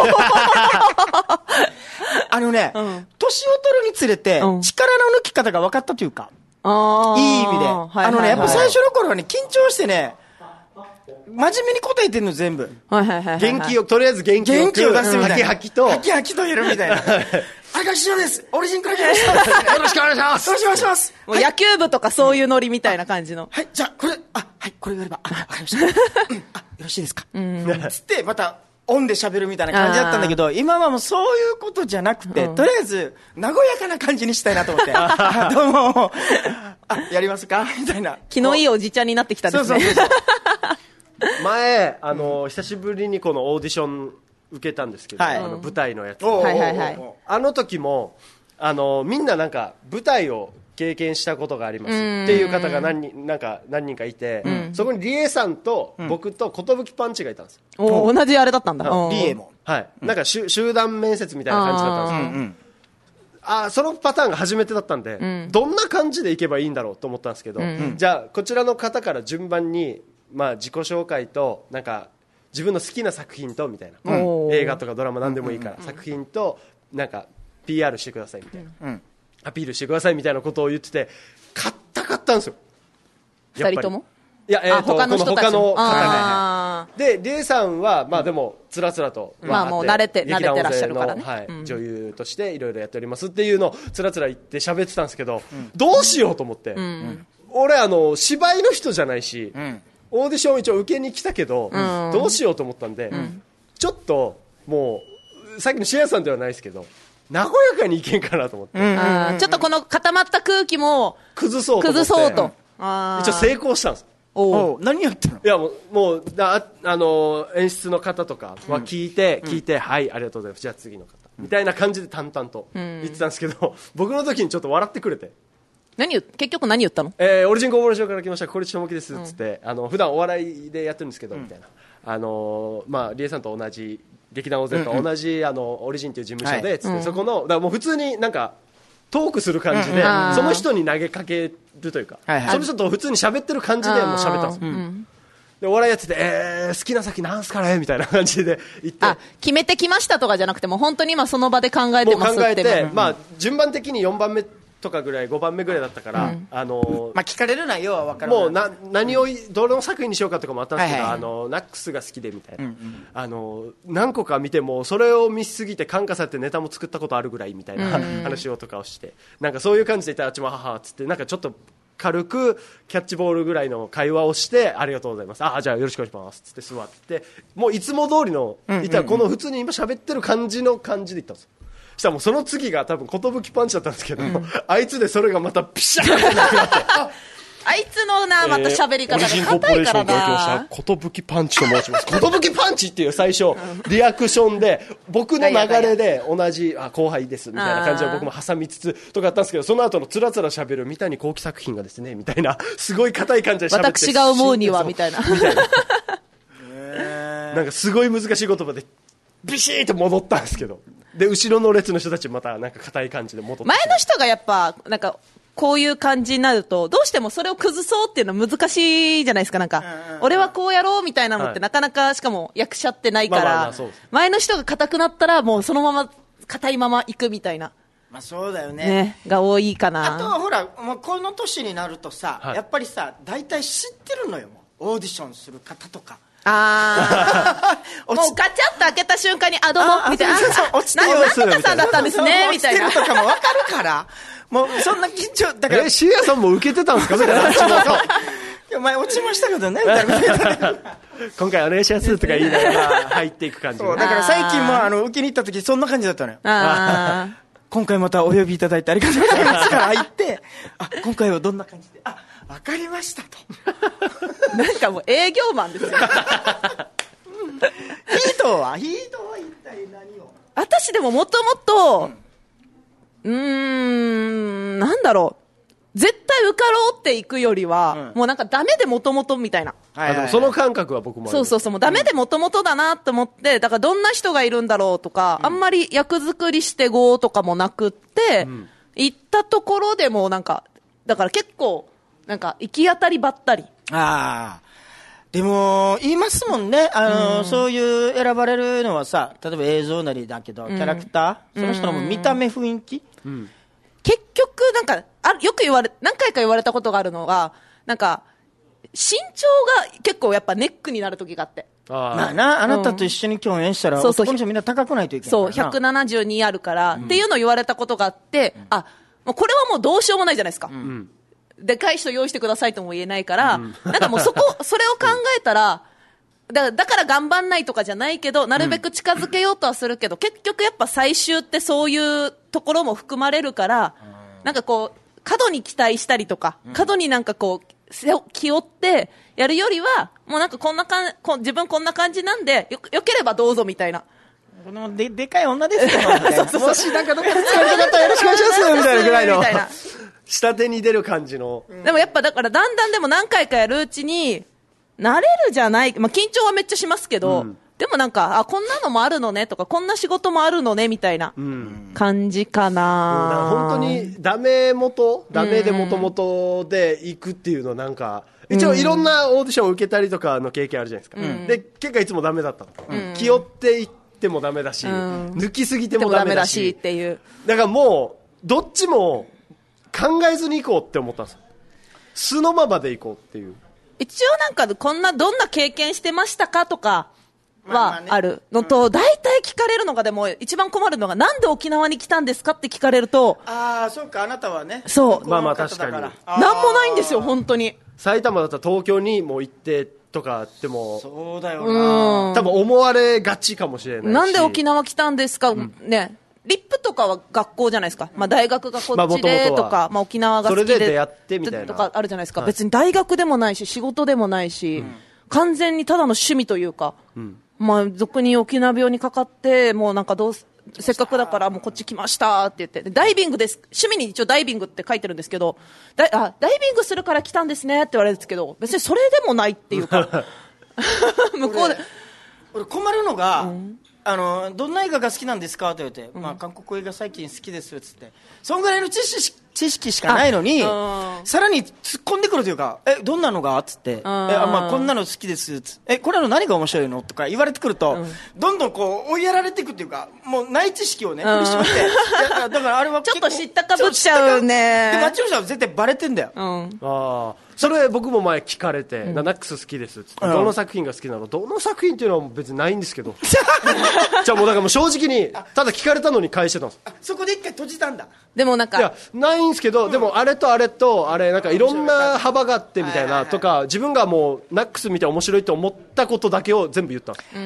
あのね、うん、年を取るにつれて、うん、力の抜き方が分かったというか、あいい意味で。はいはいはい、あのね、やっぱ最初の頃はね、緊張してね、真面目に答えてんの全部。 はいはいはいはい、 元気を、とりあえず元気を。 元気を出すみたいな。 ハキハキと。 ハキハキとやるみたいな。赤石です。オリジンから来ました。 よろしくお願いします。 よろしくお願いします。 もう野球部とかそういうノリみたいな感じの。 はい、じゃあ、これ、あ、はい、これやれば、あ、わかりました。うん、あ、よろしいですか。うん。つって、また、オンで喋るみたいな感じだったんだけど、今はもうそういうことじゃなくて、うん、とりあえず、和やかな感じにしたいなと思って。あ、どうも。あ、やりますかみたいな。 気のいいおじちゃんになってきたんですね。そうそうそう。 前、あの、うん、久しぶりにこのオーディション、受けたんですけど、はい、あの舞台のやつ、 はいはいはい、 あの時もあのみんななんか舞台を経験したことがありますっていう方が何人なんか何人かいて、うん、そこにリエさんと僕と寿パンチがいたんですよ。 お同じあれだったんだ。 リエも、 はい、なんか集団面接みたいな感じだったんですけど、うんうん、あそのパターンが初めてだったんで、うん、どんな感じでいけばいいんだろうと思ったんですけど、うんうん、じゃあこちらの方から順番にまあ、自己紹介となんか自分の好きな作品とみたいな、うん、映画とかドラマ何でもいいから、うん、作品となんか ピーアール してくださいみたいな、うん、アピールしてくださいみたいなことを言ってて買ったかったんですよふたりとも。 いや、えー、と他の人たちこの他の方ね。で、リエさんは、まあでも、つらつらと、 まあもう慣れて、慣れてらっしゃるからね。 はい、うん、女優としていろいろやっておりますっていうのを、つらつら言って喋ってたんですけど、うん、どうしようと思って。うん、俺、あの、芝居の人じゃないし、うん、オーディション一応受けに来たけど、うん、どうしようと思ったんで、うん、ちょっと、もう、さっきのシアさんではないですけど、和やかにいけんかなと思って。 うんうん、ちょっとこの固まった空気も、 崩そうと思って。 崩そうと。 一応成功したんです。 お何やったの。 いやもう、もうだあの演出の方とかは聞いて、うん、聞いて、はい、ありがとうございます、じゃあ次の方、うん、みたいな感じで淡々と言ってたんですけど、うん、僕の時にちょっと笑ってくれて、 何言結局何言ったの。 えー、オリジンコーボレーションから来ました小口智樹ですっつって、うん、あの普段お笑いでやってるんですけど、うん、みたいな、あのー、まあリエさんと同じ劇団大勢と同じ、うんうん、あのオリジンという事務所で、はい、つって、うん、そこのだからもう普通になんかトークする感じで、うんうん、その人に投げかけるというか、はいはい、その人と普通に喋ってる感じでもう喋ったんですよ、うん、でお笑いやってて、えー、好きな先なんすかねみたいな感じで言って、 あ決めてきましたとかじゃなくても本当に今その場で考えてますって。 もう考えて、まあ、順番的によんばんめとかぐらいごばんめぐらいだったから、うん、あのーまあ、聞かれる内容は分からない。 もうな何をどの作品にしようかとかもあったんですけど、はいはい、あのナックスが好きでみたいな、うんうん、あの何個か見てもそれを見すぎて感化されてネタも作ったことあるぐらいみたいな話をとかをして、なんかそういう感じでいたらあっちもははっつってなんかちょっと軽くキャッチボールぐらいの会話をしてありがとうございます、あじゃあよろしくお願いしますっつって座ってもういつも通りの、うんうんうん、いたらこの普通に今喋ってる感じの感じでいったんですよ。したらもうその次が多分寿パンチだったんですけど、うん、あいつでそれがまたピシャーってなってあいつのなまた喋り方が硬いからな。 寿パンチと申します。寿パンチっていう最初リアクションで僕の流れで同じあ後輩ですみたいな感じで僕も挟みつつとかあったんですけど、その後のつらつら喋る三谷幸喜作品がですねみたいなすごい硬い感じで喋って私が思うにはみたいなみたいななんかすごい難しい言葉でビシーッと戻ったんですけど、で後ろの列の人たちまたなんか硬い感じで戻って、 前の人がやっぱなんかこういう感じになるとどうしてもそれを崩そうっていうのは難しいじゃないですか。なんか、うんうん、俺はこうやろうみたいなのってなかなか、しかも役者ってないから、まあまあまあそうです、前の人が硬くなったらもうそのまま硬いまま行くみたいな、 まあ、そうだよ ね, ねが多いかな。 あとはほら、まあ、この年になるとさ、はい、やっぱりさ大体知ってるのよ、もうオーディションする方とか。 あもうガチャッと開けた瞬間にあどうもみたいな、落ちてるなんとかさんだったんですねみたいな、 落ちてるとかも分かるからもうそんな緊張だから。 えシーアさんも受けてたんですかみたいなお前落ちましたけどねみたいな今回お願いしますとか言いながら入っていく感じ。 そうだから最近もあの受けに行った時そんな感じだったのよ。あ今回またお呼びいただいてありがとうございますから入ってあ今回はどんな感じで、あ分かりましたとなんかもう営業マンですよヒートはヒートは一体何を。 私でももともとうーんなんだろう、絶対受かろうっていくよりは、うん、もうなんかダメでもともとみたいな、 はいはいはい、あでもその感覚は僕もある。 そうそうそう、もうダメでもともとだなと思って、だからどんな人がいるんだろうとか、うん、あんまり役作りしてごとかもなくって、うん、行ったところでもなんかだから結構なんか行き当たりばったり。 ああでも言いますもんね、あの、うん、そういう選ばれるのはさ、例えば映像なりだけど、うん、キャラクター、その人の見た目雰囲気、うん、 結局なんかあよく言われ何回か言われたことがあるのが、なんか身長が結構やっぱネックになる時があって、 あまあな、あなたと一緒に共演したら、うん、そうそう男の人みんな高くないといけないからな。 そうひゃくななじゅうにあるから、うん、っていうのを言われたことがあって、うん、あもうこれはもうどうしようもないじゃないですか、うんでかい人用意してくださいとも言えないから、うん、なんかもうそこそれを考えたら、だ, だから頑張んないとかじゃないけど、なるべく近づけようとはするけど、うん、結局やっぱ最終ってそういうところも含まれるから、うん、なんかこう過度に期待したりとか、うん、過度になんかこう気負ってやるよりは、もうなんかこんなかんこ自分こんな感じなんで よ, よければどうぞみたいな。 この で, でかい女ですよそうそうもしなんかどこかで使われた方よろしくお願いしますみたいなぐらいの下手に出る感じの、 うん、でもやっぱだからだんだんでも何回かやるうちに慣れるじゃない、まあ、緊張はめっちゃしますけど、うん、でもなんかあこんなのもあるのねとかこんな仕事もあるのねみたいな感じかな、 うん、本当にダメ元ダメで元々で行くっていうのなんか一応いろんなオーディションを受けたりとかの経験あるじゃないですか、うん、で結果いつもダメだったの、うん、気負っていってもダメだし、うん、抜きすぎてもダメだしっていうだからもうどっちも考えずに行こうって思ったんです。素のままで行こうっていう。 一応なんかこんなどんな経験してましたかとかはあるのと、大体聞かれるのが、でも一番困るのがなんで沖縄に来たんですかって聞かれると、 ああそうかあなたはね、 そうまあまあ確かになんもないんですよ本当に。 埼玉だったら東京にも行ってとかってもそうだよな、 多分思われがちかもしれないし、 なんで沖縄来たんですか、うん、ね、リップとかは学校じゃないですか、まあ、大学がこっちでとか、まあ、まあ、沖縄が好きでそれで出会ってみたいなとかあるじゃないですか、はい、別に大学でもないし仕事でもないし、うん、完全にただの趣味というか、うん、まあ、俗に沖縄病にかかってもうなんかどうせっかくだからもうこっち来ましたって言って、ダイビングです、趣味に一応ダイビングって書いてるんですけど、ダイあダイビングするから来たんですねって言われるんですけど、別にそれでもないっていうか向こうで俺困るのが、うん、あのどんな映画が好きなんですかって言われて、うん、まあ、韓国映画最近好きですっつって、そんぐらいの知識知識しかないのに、さらに突っ込んでくるというか、えどんなのがっつって、えあ、まあ、こんなの好きですっつって、えこれの何が面白いのとか言われてくると、うん、どんどんこう追いやられていくっていうか、もうない知識をね振り絞ってだからあれはちょっと知ったかぶっちゃうね。 でマッチョさんは絶対バレてんだよ、うん、 ああそれ僕も前聞かれて、うん、ナナックス好きですっつって、うん、どの作品が好きなの、どの作品っていうのは別にないんですけどじゃあもうだからもう正直にただ聞かれたのに返してたんです。 あそこで一回閉じたんだ。 でもなんかいやないんですけど、うん、でもあれとあれとあれなんかいろんな幅があってみたいなとか、自分がもうナックス見て面白いと思ったことだけを全部言った。 うん、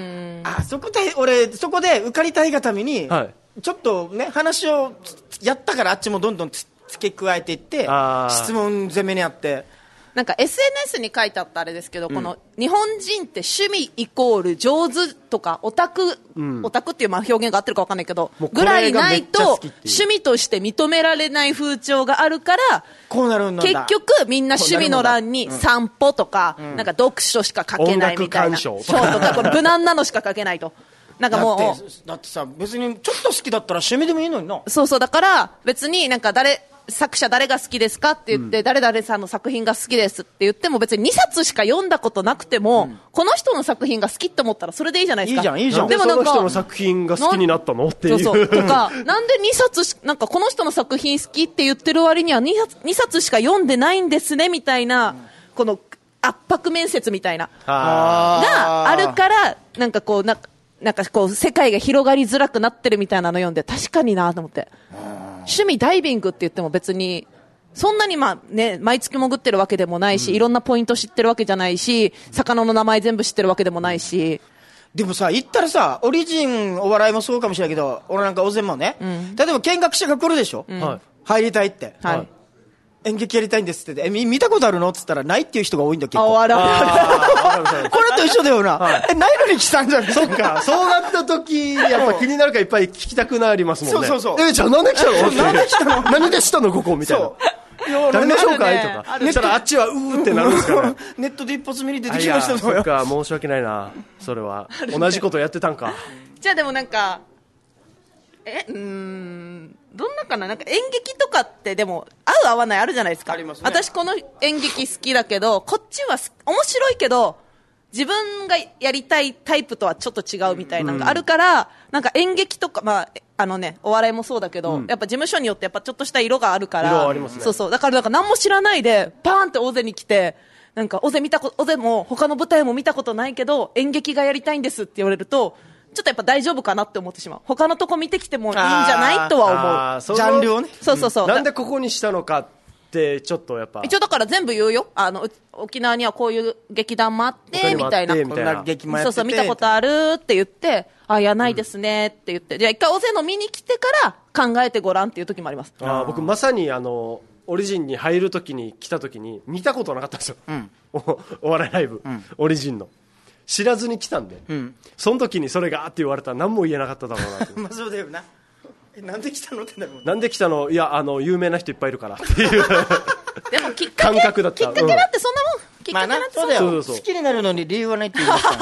あそこで俺そこで受かりたいがために、はい、ちょっとね話をやったからあっちもどんどんつ付け加えていって質問攻めにあって、 なんか エスエヌエス に書いてあったあれですけど、うん、この日本人って趣味イコール上手とかオタク、うん、オタクっていうまあ表現が合ってるか分かんないけどぐらいないと趣味として認められない風潮があるから、 こうなるんだ、 結局みんな趣味の欄に散歩とか、うん、なんか読書しか書けないみたいな、 音楽鑑賞とかこれ無難なのしか書けないと。なんかもうだって、だってさ別にちょっと好きだったら趣味でもいいのにな。 そうそう、だから別になんか誰作者誰が好きですかって言って、うん、誰々さんの作品が好きですって言っても別ににさつしか読んだことなくても、うん、この人の作品が好きって思ったらそれでいいじゃないですか。 いいじゃんいいじゃん。 でもなんかその人の作品が好きになったのっていう。 そうそうとかなんでにさつしなんかこの人の作品好きって言ってる割には 2, にさつしか読んでないんですねみたいな、うん、この圧迫面接みたいながあるからなんかこうなんかなんかこう世界が広がりづらくなってるみたいなの読んで確かになと思って、趣味ダイビングって言っても別にそんなにまあね毎月潜ってるわけでもないし、うん、いろんなポイント知ってるわけじゃないし、魚の名前全部知ってるわけでもないし。 でもさ言ったらさオリジンお笑いもそうかもしれないけど、俺なんか大勢もね、うん、例えば見学者が来るでしょ、うん、入りたいって、はい、演劇やりたいんですってえ見たことあるのって言ったらないっていう人が多いんだ結構。 ああこれと一緒だよな、はい、えないのに来たんじゃん。 そっかそうなった時やっぱ気になるからいっぱい聞きたくなりますもんね。 そうそうそう。 えじゃあなんで来たのなんで来たの何でしたのここみたいな。誰の紹介、ね、とかそしたらあっちはうーってなるんですから、ね、 ネットで一発目に出てきましたそうか申し訳ないなそれは同じことやってたんかじゃあでもなんかえうーんどんなかな、なんか演劇とかってでも合う合わないあるじゃないですか。 ありますね。 私この演劇好きだけどこっちは面白いけど自分がやりたいタイプとはちょっと違うみたいなのがあるから、うん、なんか演劇とか、まあ、あのね、お笑いもそうだけど、うん、やっぱ事務所によってやっぱちょっとした色があるから、 色ありますね。 そうそう。だからなんか何も知らないで、パーンって大勢に来て、なんか大勢見たこ、大勢も他の舞台も見たことないけど、演劇がやりたいんですって言われると、ちょっとやっぱ大丈夫かなって思ってしまう。他のとこ見てきてもいいんじゃないとは思う。 ジャンルをね。 そうそうそう。 なんでここにしたのか。でちょっとやっぱ一応だから全部言うよ。あの沖縄にはこういう劇団もあってみたいな、 こんな劇もやっててそうそう見たことあるって言って、あいやないですねって言って、うん、じゃあ一回大勢の見に来てから考えてごらんっていう時もあります。 あ僕まさにあのオリジンに入る時に来た時に見たことなかったんですよ、うん、お, お笑いライブ、うん、オリジンの知らずに来たんで、うん、その時にそれがあって言われたら何も言えなかっただろうなとまあそうだよな。なんで来たのってなるもんね。 なんで来たのいやあの有名な人いっぱいいるからっていうでもきっかけ感覚だった。 きっかけだってそんなもん、うん、きっかけだってそうだよ。そうそうそう好きになるのに理由はないって言いました、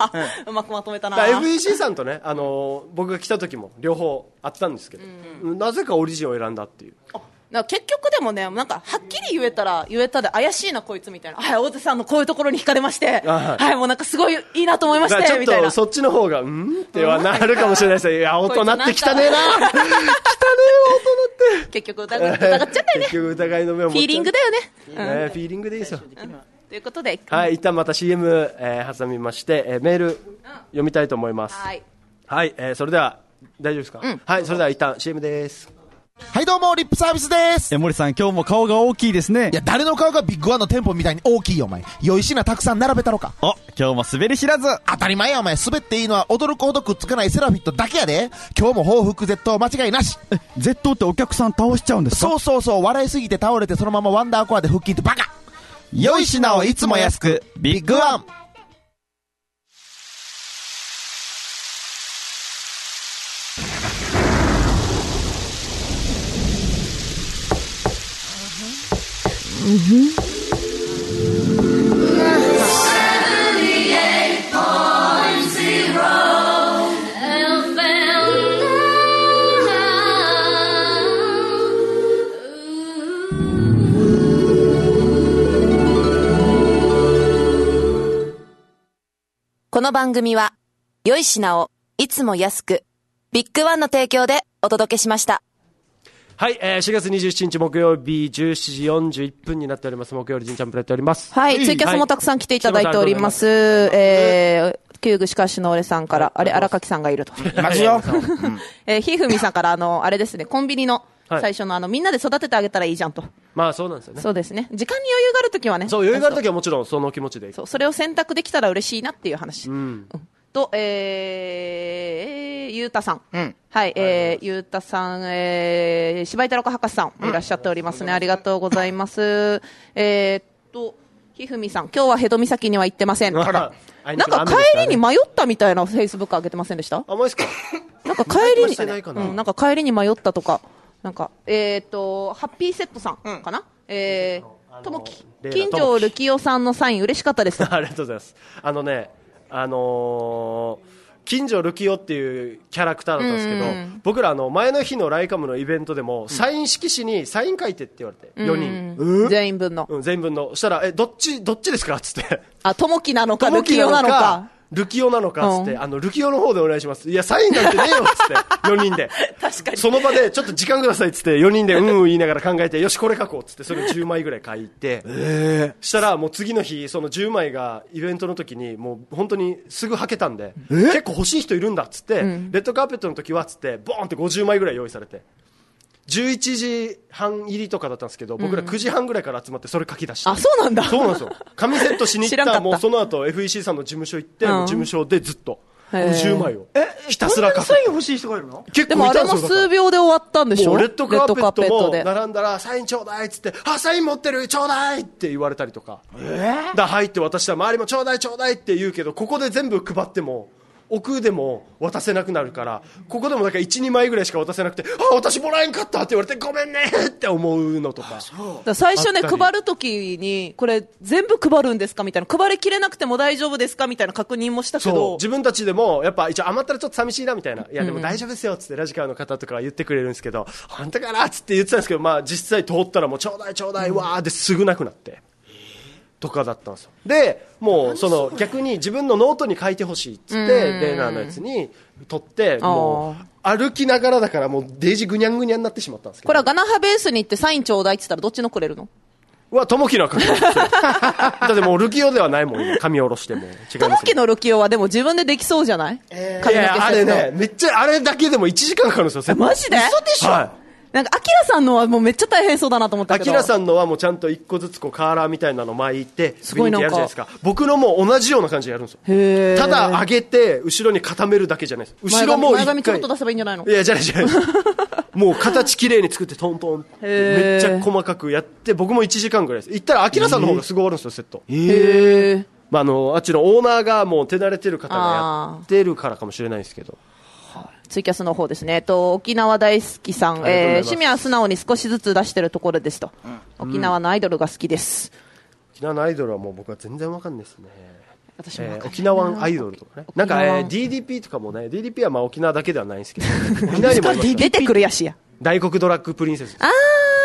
ねうん、うまくまとめたな。 エフイーシー さんとね、あのー、僕が来た時も両方あったんですけど、うん、なぜかオリジンを選んだっていう。 なから結局でもね、なんかはっきり言えたら言えたで怪しいなこいつみたいな、はい、大手さんのこういうところに惹かれまして、はい、もうなんかすごいいいなと思いまして、みたいな。 ちょっとそっちの方がうんってはなるかもしれないですよ。いや大人って汚ねえな汚ねえ大人って結局疑っちゃったよね。 結局疑いの目を持っちゃう。 フィーリングだよね、 うん、ね、フィーリングでいいですよ、 うん、ということで、 はい、一旦また シーエム、えー、挟みまして、えー、メール、うん、読みたいと思います。 はい、 はい、えー、それでは大丈夫ですか、うん、はい、それでは一旦 シーエム です。 はいどうもリップサービスです。 え森さん今日も顔が大きいですね。 いや誰の顔がビッグワンの店舗みたいに大きいよお前。良い品たくさん並べたろか。 お今日も滑り知らず。 当たり前やお前。滑っていいのは驚くほどくっつかないセラフィットだけやで。今日も報復絶倒間違いなし。 え絶倒ってお客さん倒しちゃうんですか。 そうそうそう、笑いすぎて倒れてそのままワンダーコアで腹筋ってバカ。 良い品をいつも安くビッグワン。 うんふんこの番組は良い品をいつも安くビッグワンの提供でお届けしました。 はい、えー、しがつにじゅうしちにち木曜日じゅうしちじよんじゅういっぷんになっております。木曜日陣ちゃんプレイとおります。 はい、ツイキャスもたくさん来ていただいております。はい、えー、旧具しかしの俺さんから、あれ、荒垣さんがいると。 マジよ。 えー、ひふみさんから、あの、あれですね、コンビニの最初のあの、みんなで育ててあげたらいいじゃんと。 まあそうなんですよね。 そうですね。時間に余裕があるときはね。 そう、余裕があるときはもちろんその気持ちでいい。 そう、それを選択できたら嬉しいなっていう話。うん。うんと、えー、ゆうたさん。うん。はい、えー、ゆうたさん、えー、柴井太郎子博士さんもいらっしゃっておりますね。うん、ありがとうございます。えーっと、ひふみさん、今日は江戸岬には行ってません。あら。なんか帰りに迷ったみたいなフェイスブック上げてませんでした？ あ、マジですか？ なんか帰りに、うん、なんか帰りに迷ったとか、なんか、えーっと、ハッピーセットさんかな？うん、えー、ともき、金城るきおさんのサイン嬉しかったです。 ありがとうございます。あのね、あのー、金城るきおっていうキャラクターだったんですけど、僕らあの前の日のライカムのイベントでもサイン色紙にサイン書いてって言われて、よにん、 うん、全員分の、 うん、全員分の。そしたらえどっちどっちですかっつって、 あともきなのかるきおなのかルキオなのかっつって、うん、あのルキオの方でお願いします。いやサインなんてねえよっつってよにんで確かにその場でちょっと時間くださいっつってよにんでうんうん言いながら考えて、よしこれ書こうっつってそれをじゅうまいぐらい書いて、えー、したらもう次の日そのじゅうまいがイベントの時にもう本当にすぐ履けたんで、えー、結構欲しい人いるんだっつって、うん、レッドカーペットの時はっつってボーンってごじゅうまいぐらい用意されて、じゅういちじはん入りとかだったんですけど、僕らくじはんぐらいから集まってそれ書き出して、 うん、あ、そうなんだ。 そうなんですよ。紙セットしに行ったらもうその後 エフイーシー さんの事務所行って、うん、事務所でずっとごじゅうまいをひたすら書く。 サイン欲しい人がいるの？ 結構いたんですよ。でもあれも数秒で終わったんでしょ？ もうレッドカーペットも並んだらサインちょうだいっつって、あ、サイン持ってるちょうだいって言われたりとか、えー、だ入って渡したら周りもちょうだいちょうだいって言うけど、ここで全部配っても奥でも渡せなくなるから、ここでもなんか いちにまいぐらいしか渡せなくて、あ、私もらえんかったって言われてごめんねって思うのとか。 だ最初ね、配るときにこれ全部配るんですかみたいな、配りきれなくても大丈夫ですかみたいな確認もしたけど、 自分たちでもやっぱ一応余ったらちょっと寂しいなみたいな、いやでも大丈夫ですよっつってラジカルの方とか言ってくれるんですけど、本当かなっつって言ってたんですけど、まあ実際通ったらもうちょうだいちょうだい、うん、わーですぐなくなってとかだったんですよ。でもうその逆に自分のノートに書いてほしいっつってレーナーのやつに取って、もう歩きながらだからもうデージぐにゃんぐにゃんになってしまったんですけど、 これはガナハベースに行ってサインちょうだいって言ったらどっちのくれるの？ はともきの書きますだってもうルキオではないもん今紙下ろしても違います。 ともきのルキオはでも自分でできそうじゃない？ えー、いやあれね、めっちゃあれだけでもいちじかんかかるんですよ。 マジで？ 嘘でしょ、はい。 なんかアキラさんのはもうめっちゃ大変そうだなと思ったけど、 アキラさんのはもうちゃんと一個ずつこうカーラーみたいなの巻いてすごいなんかやるじゃないですか。僕のも同じような感じでやるんですよ。へー。ただ上げて後ろに固めるだけじゃないです。後ろも前髪ちょっと出せばいいんじゃないの？ いやじゃないじゃないもう形綺麗に作ってトントンめっちゃ細かくやって、僕もいちじかんぐらいです。行ったらアキラさんの方がすぐ終わるんですよセット。へー。まあ、あのあっちのオーナーがもう手慣れてる方がやってるからかもしれないですけど、 ツイキャスの方ですね、えっと、沖縄大好きさん、えー、趣味は素直に少しずつ出してるところですと、うん、沖縄のアイドルが好きです、うん、 沖縄のアイドルはもう僕は全然わかんないですね。私も、えー、沖縄アイドルとかね、なんか、えー、ディーディーピー とかもね、 ディーディーピー はまあ沖縄だけではないんですけど沖縄にも出てくるやしや大黒ドラッグプリンセス、 あ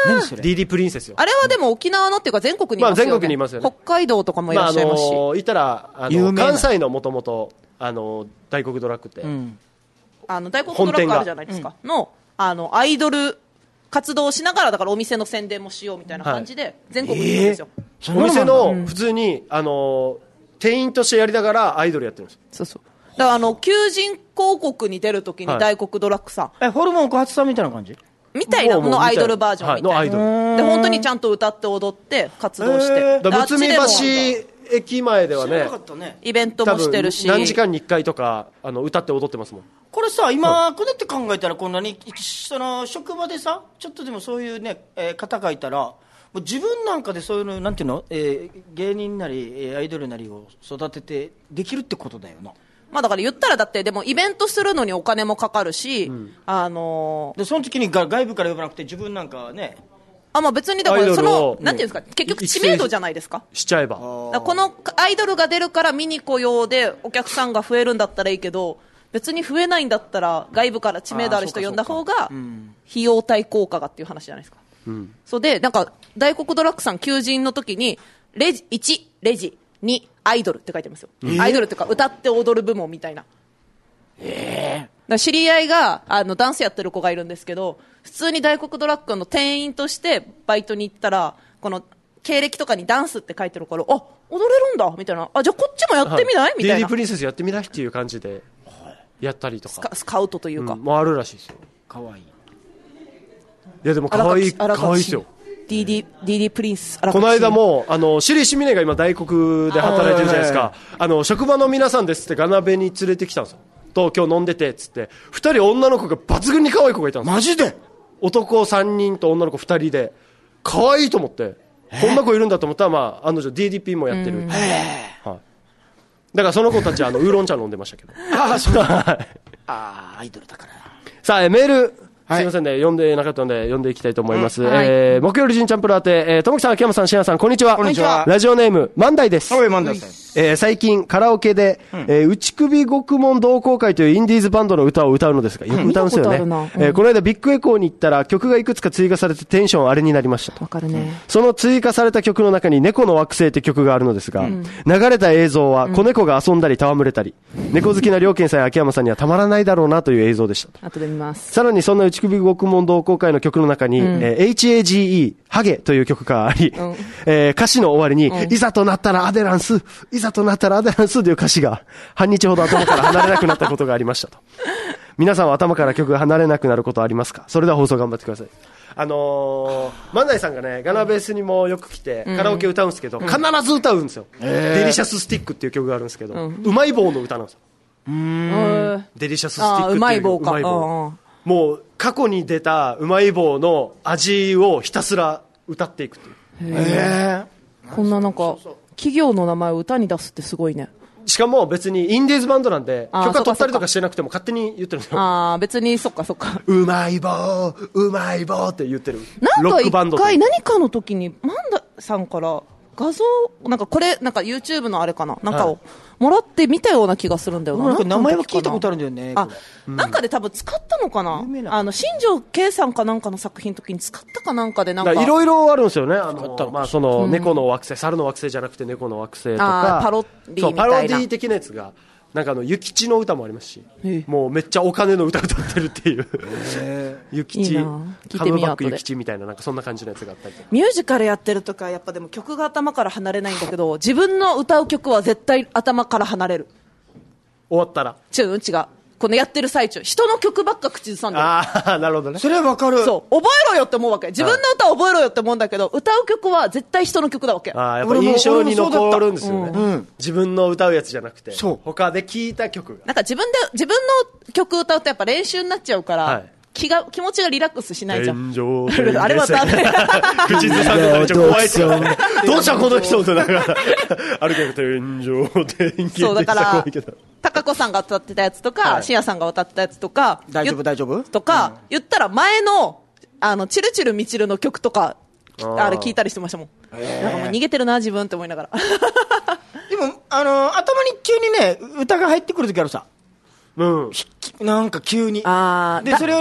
何それディーディー プリンセスよ。 あれはでも沖縄のっていうか全国にいますよね。 まあ、全国にいますよね。 北海道とかもいらっしゃいますし。 まあ、あのー、いたら、あの、関西のもともと、あの、大黒ドラッグって。うん、 あの、大黒ドラッグあるじゃないですか。うん、の、あの、アイドル活動しながら、だからお店の宣伝もしようみたいな感じで、全国にいるんですよ。 はいえー、お店の、普通に、あの、店員としてやりながらアイドルやってるんですよ。 そうそう。だからあの、求人広告に出るときに大黒ドラッグさん、はい。 え、ホルモン小発さんみたいな感じみたいなのアイドルバージョンみたいな。はい、のアイドル。で、本当にちゃんと歌って踊って活動して。 だむつみ橋駅前ではね、 ねイベントもしてるし。 何時間にいっかいとか、あの、歌って踊ってますもん。 これさ、今、こうやって考えたら、こんなに、その、職場でさ、ちょっとでもそういうね、えー、方がいたら、もう自分なんかでそういうの、なんていうの、えー、芸人なり、アイドルなりを育ててできるってことだよな。 まあだから言ったらだって、でもイベントするのにお金もかかるし、うん、あのー、 で、その時に外部から呼ばなくて自分なんかはね、 あ、まあ別にだからその、なんていうんですか、結局知名度じゃないですか。 しちゃえば。 このアイドルが出るから見に来ようでお客さんが増えるんだったらいいけど、別に増えないんだったら外部から知名度ある人呼んだ方が、費用対効果がっていう話じゃないですか。うん、そうで、なんか、大黒ドラッグさん求人の時に、レジ、いち、レジ、に、アイドルって書いてますよ。えー、アイドルっていうか、歌って踊る部門みたいな。えー、知り合いが、あの、ダンスやってる子がいるんですけど、普通に大黒ドラッグの店員としてバイトに行ったら、この、経歴とかにダンスって書いてるから、あ、踊れるんだみたいな。あ、じゃあこっちもやってみない、はい、みたいな。 ディーディー プリンセスやってみないっていう感じで、やったりとか。 スカ、スカウトというか。うん、 もうあるらしいですよ。 かわいい。 いやでも可愛い、可愛いですよ。 ディーディー、ディーディー プリンス。 この間も、あの、シリシミネが今大黒で働いてるじゃないですか。あの、職場の皆さんですってガナベに連れてきたんですよ。と、今日飲んでて、つって。二人女の子が抜群に可愛い子がいたんですよ。 マジで男三人と女の子二人で、可愛いと思って、こんな子いるんだと思ったら、まあ、あの女 ディーディーピー もやってる。はい。だからその子たち、あの、ウーロン茶飲んでましたけど。 ああ、そうだ。ああ、アイドルだから。 さあ、メール。すみませんね、読んでなかったので読んでいきたいと思います。うん、はい、えー、木曜日ジンチャンプラーテ、えー、ともきさん、秋山さん、しやさん、こんにちは。 こんにちは。 ラジオネーム、万代です。 はい、万代です。 えー、最近カラオケで、うん、えー、内首獄門同好会というインディーズバンドの歌を歌うのですが、よく歌うんですよね。うん、えー、この間ビッグエコーに行ったら曲がいくつか追加されてテンションあれになりました。 わかるね。 その追加された曲の中に猫の惑星って曲があるのですが、うん、流れた映像は子猫が遊んだり戯れたり、うん、猫好きな両健さんや秋山さんにはたまらないだろうなという映像でした。 後で見ます。 さらにそんな内首獄門同好会の曲の中に、うん、えー、エイチエージーイー ハゲという曲があり、うん、えー、歌詞の終わりに、うん、いざとなったらアデランス、いざとなったらアデランスという歌詞が半日ほど頭から離れなくなったことがありましたと。皆さんは頭から曲が離れなくなることはありますか？それでは放送頑張ってください。あのー、万代さんがね、ガナベースにもよく来て、カラオケ歌うんですけど、うん、必ず歌うんですよ、うん、デリシャススティックっていう曲があるんですけど、うん、うまい棒の歌なんですよ。うーん、デリシャススティックっていううまい棒か。 うまい棒。もう過去に出たうまい棒の味をひたすら歌っていくっていう。 へー、こんななんか企業の名前を歌に出すってすごいね。 しかも別にインディーズバンドなんで許可取ったりとかしてなくても勝手に言ってるんですよ。 ああ、別にそっかそっか。 うまい棒うまい棒って言ってる。 なんか一回何かの時に万田さんから画像なんかこれなんか YouTube のあれかななんかをもらって見たような気がするんだよな。 なんか名前は聞いたことあるんだよね。 あ、うん、なんかで多分使ったのかな。あの新庄圭さんかなんかの作品の時に使ったかなんかでなんかいろいろあるんですよね。あのまあその猫の惑星、うん、猿の惑星じゃなくて猫の惑星とか、 パロディみたいな。そうパロディ的なやつが。なんかあの諭吉の歌もありますし、もうめっちゃお金の歌歌ってるっていう諭吉、カムバック諭吉みたいななんかそんな感じのやつがあったりとか。 ミュージカルやってるとかやっぱでも曲が頭から離れないんだけど、自分の歌う曲は絶対頭から離れる。 終わったら違う違う。このやってる最中、人の曲ばっか口ずさんでる。 ああ、なるほどね。 それはわかる。 そう、覚えろよって思うわけ。自分の歌を覚えろよって思うんだけど、歌う曲は絶対人の曲だわけ。 ああ、やっぱ印象に残るんですよね。うん、自分の歌うやつじゃなくて、そう他で聴いた曲が。 なんか自分で自分の曲歌うとやっぱ練習になっちゃうから。はい、気が気持ちがリラックスしないじゃん。あれはダメ。 口ずさんでたらちょっと怖いですよ。どうしたこの人ってだからあるけど天井天気そうだから高子さんが歌ってたやつとか、しやさんが歌ってたやつとか、 大丈夫大丈夫とか、言ったら前のあのチルチルみちるの曲とかあれ聞いたりしてましたもん。なんかもう逃げてるな自分って思いながら。 でもあの頭に急にね歌が入ってくる時あるさ。 うん、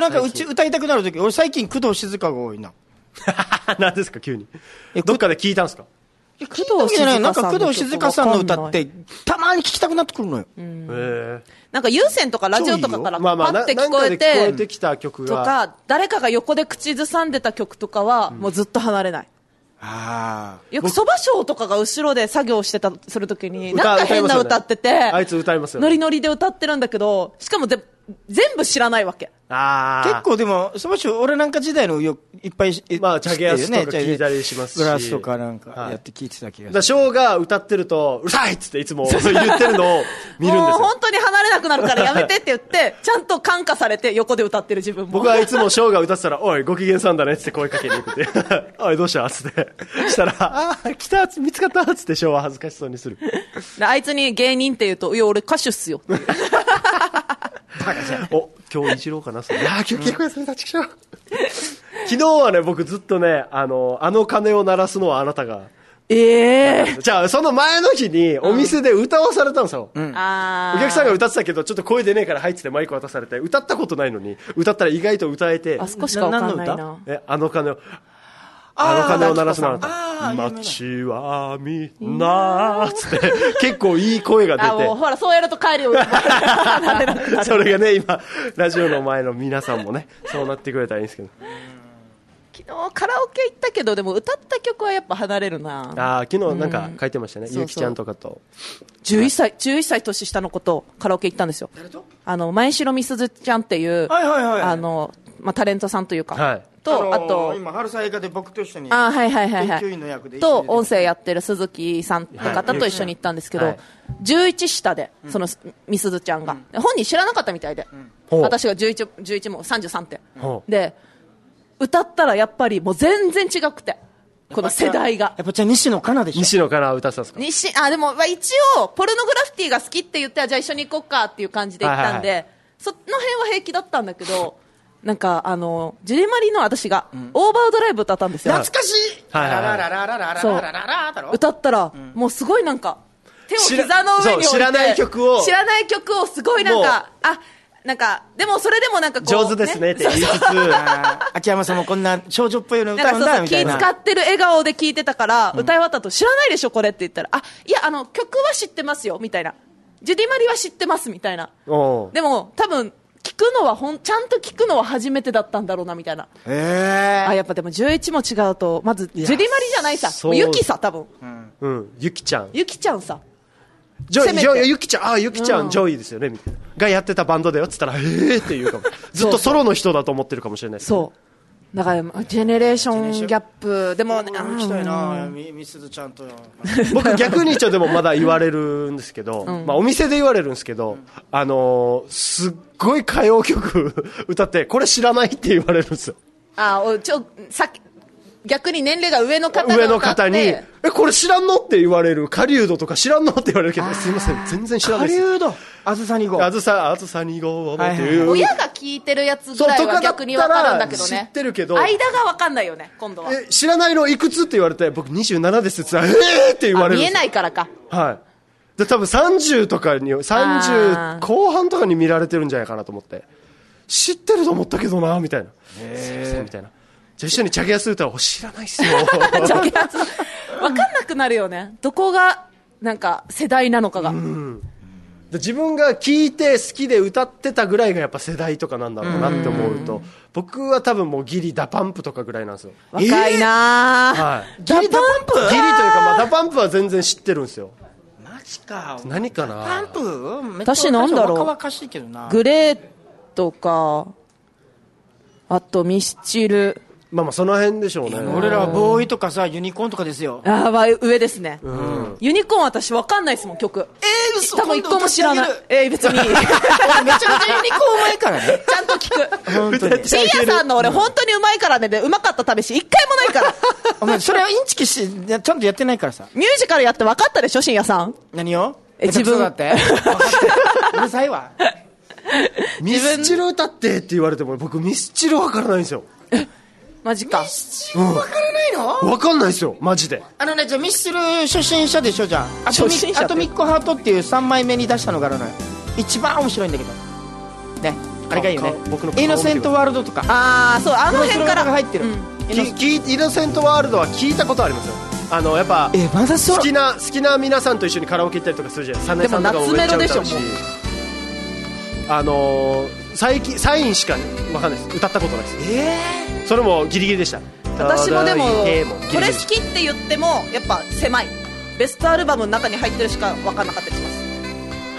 なんか急に。あでそれをなんかうち歌いたくなるとき、俺最近工藤静香が多いな。 何ですか急に。どっかで聞いたんですか？ 工藤静香さんなんか工藤静香さんの歌ってたまに聞きたくなってくるのよ。 うん、なんか有線とかラジオとかからパッて聞こえて、 聞こえてきた曲がとか誰かが横で口ずさんでた曲とかはもうずっと離れない。 あよく蕎麦賞とかが後ろで作業してたするときになんか変な歌ってて、 あいつ歌いますよね。 ノリノリで歌ってるんだけど、しかもで全部知らないわけ。 あ結構でも蕎麦賞俺なんか時代のよいっぱいまあチャゲアスとか聞いたりしますし、 グラスとかなんかやって聞いてた気がする。 だショーが歌ってるとうるさいっつっていつも言ってるのを見るんですよ。もう本当に離れなくなるからやめてって言ってちゃんと感化されて横で歌ってる自分も。 僕はいつもショーが歌ってたらおいご機嫌さんだねっつって声かけに行くっておいどうしたっつってしたらああ来た見つかったっつってショーは恥ずかしそうにする。 あいつに芸人って言うといや俺歌手っすよお今日いじろうかなそれ。いや今日結構休みだちくしょう。昨日はね僕ずっとねあのあの鐘を鳴らすのはあなたがええー、 じゃあその前の日にお店で歌わされたんですよ、うん、 あお客さんが歌ってたけどちょっと声出ねえから入っててマイク渡されて歌ったことないのに歌ったら意外と歌えて、 あ少しか分かんないな。 えあの鐘をあの鐘を鳴らすのあなた街はみんなつって結構いい声が出て、 あもうほらそうやると帰るよそれがね今ラジオの前の皆さんもねそうなってくれたらいいんですけど。 昨日カラオケ行ったけどでも歌った曲はやっぱ離れるなあ。昨日なんか書いてましたね、うん、ゆきちゃんとかとじゅういっさいじゅういっさい年下の子とカラオケ行ったんですよ。あの前城みすずちゃんっていう、はいはいはい、あのまあ、タレントさんというか、はい、とあ, あと今春さ映画で僕と一緒にあ、はいはいはいはい、研究員の役でと音声やってる鈴木さんって方と一緒に行ったんですけど、はい、じゅういち下でそのみすずちゃんが、うん、本人知らなかったみたいで、うん、私がじゅういち、じゅういちもさんじゅうさんって、うん、で歌ったらやっぱりもう全然違くてこの世代がやっぱじゃあ西野カナでしょ。 西野カナ歌ってたんですか。 西あでも、まあ、一応ポルノグラフィティが好きって言ってじゃあ一緒に行こうかっていう感じで行ったんで、はいはいはい、その辺は平気だったんだけどなんかあのジュディマリの私が、うん、オーバードライブ歌ったんですよ。 懐かしい。 歌ったら、うん、もうすごいなんか手を膝の上に置いて知らない曲を知らない曲をすごいなんかあなんかでもそれでもなんかこう上手ですねって言いつつ秋山さんもこんな少女っぽいの歌うんだみたいな気使ってる笑顔で聞いてたから、うん、歌い終わったと知らないでしょこれって言ったらあいやあの曲は知ってますよみたいなジュディマリは知ってますみたいなでも多分聞くのはほんちゃんと聞くのは初めてだったんだろうなみたいな。 えー、 あやっぱでもじゅういちも違うとまずジュディマリじゃないさユキさ多分うん、うん、ユキちゃんユキちゃんさジョイ、ジョイ、ユキちゃん、あ、ユキちゃん、うん、ジョイですよね、みたいな。がやってたバンドだよって言ったら、えーって言うかも。ずっとソロの人だと思ってるかもしれないです、ね。 そう。だから、ジェネレーションギャップ。でも、 ね、あきたいなみ、みすずちゃんと。 僕逆に一応でもまだ言われるんですけど、うん、まあお店で言われるんですけど、うん、あのー、すっごい歌謡曲歌って、これ知らないって言われるんですよ。 あ、ちょ、さっき、逆に年齢が上の方が上の方にえこれ知らんのって言われる狩人とか知らんのって言われるけどすいません全然知らないです狩人あずさにごあずさあずさにごっていう、 親が聞いてるやつぐらいは逆に分かるんだけどね知ってるけど間が分かんないよね今度はえ知らないのいくつって言われて僕にじゅうななですって言ったらえーって言われる見えないからかはいで多分さんじゅうとかにさんじゅう後半とかに見られてるんじゃないかなと思って知ってると思ったけどなみたいなすいませんみたいなじゃあ一緒にチャゲアス歌を知らないっすよチャゲアス分かんなくなるよねどこがなんか世代なのかが、うん、 自分が聴いて好きで歌ってたぐらいがやっぱ世代とかなんだろうなって思うと、うん、僕は多分もうギリダパンプとかぐらいなんですよ若いな、えーはい、 ダパンプギリというか、まあ、ダパンプは全然知ってるんですよマジか何かなダパンプ私なんだろう若々しいけどなグレーとかあとミスチルまあまあその辺でしょうね俺らはボーイとかさユニコーンとかですよああ上ですね、うん、ユニコーン私分かんないですもん曲えー嘘多分一個も知らないえー、別にめちゃめちゃユニコーンうまいからねちゃんと聞く本当に深夜さんの俺本当にうまいからねでうまかった試し一回もないからお前それはインチキしちゃんとやってないからさミュージカルやって分かったでしょ深夜さん何をえ自分だってうるさいわミスチル歌ってって言われても僕ミスチル分からないんですよマジかミスチル分からないの、 うん、分かんないですよマジであのねじゃあミスチル初心者でしょじゃあアトミアトミックハートっていうさんまいめに出したのがあるのよ一番面白いんだけどねあれがいいよねイノセントワールドとかああそうあの辺から入ってる、うん、 イノセントワールドは聞いたことありますよ。あのやっぱえまだそう好きな好きな皆さんと一緒にカラオケ行ったりとかするじゃないですか。サネさんとかもめっちゃ歌うし、あのー、最近サインしかわかんないです。歌ったことないです。 えー、それもギリギリでした。 私もでもギリギリこれ好きって言ってもやっぱ狭いベストアルバムの中に入ってるしか分からなかったりします。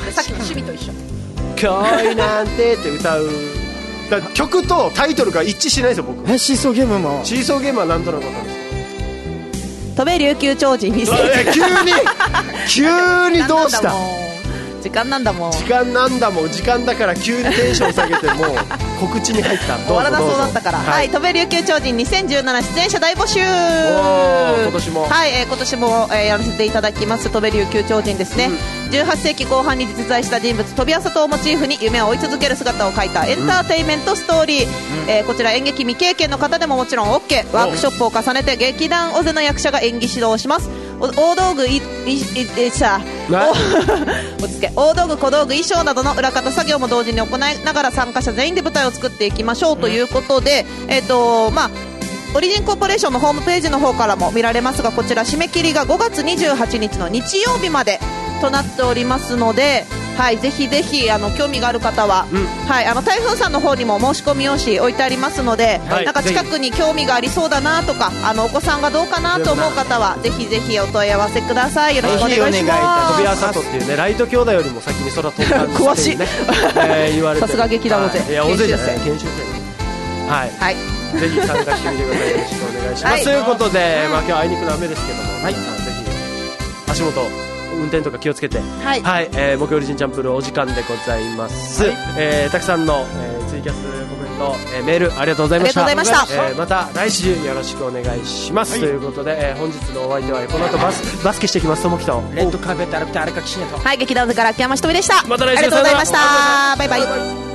でさっきの趣味と一緒。 恋なんてって歌うだ曲とタイトルが一致しないですよ僕。 えシーソーゲームもシーソーゲームはなんとなく分かるんです。 飛べ琉球超人にせん急に急にどうした時間なんだもん時間なんだもん時間だから急にテンション下げてもう告知に入った。 終わらなそうだったから。はい、はい、飛べ琉球超人にせんじゅうなな出演者大募集。 今年もはい、えー、今年も、えー、やらせていただきます飛べ琉球超人ですね、うん、じゅうはっせいきこう半に実在した人物飛び浅とをモチーフに夢を追い続ける姿を描いたエンターテインメントストーリー、うんえー、こちら演劇未経験の方でももちろん OK。 ワークショップを重ねて劇団オゼの役者が演技指導をします。大道具いいいさ落ち着け大道具小道具衣装などの裏方作業も同時に行いながら参加者全員で舞台を作っていきましょうということで、うん、えっ、ー、とまあオリジンコーポレーションのホームページの方からも見られますが、こちら締め切りがごがつにじゅうはちにちの日曜日までとなっておりますので、はい、ぜひぜひあの興味がある方は、うんはい、あの台風さんの方にも申し込み用紙置いてありますので、はい、なんか近くに興味がありそうだなとかあのお子さんがどうかなと思う方はぜひぜひお問い合わせください。よろしくお願いします。 飛び浅とっていうねライト兄弟よりも先に空飛んだんです詳しい、ねえー、言われてさすが劇団大勢、 はい、いや大勢じゃない研修生はい、はいぜひ参加してみてください。よろしくお願いします、はい、ということで、まあ、今日はあいにくの雨ですけども、はい、ぜひ足元運転とか気をつけて、はいはいえー、木曜オリジンチャンプルお時間でございます、はいえー、たくさんの、えー、ツイキャスコメント、えー、メールありがとうございました。 ありがとうございました、 えー、また来週よろしくお願いします、はい、ということで、えー、本日のお相手はこの後バスバスケしてきます。ともきとレッドカーペット歩くてあれかきしねとはい劇団から秋山ひとみでした。 また来週ありがとうございました。バイバイ。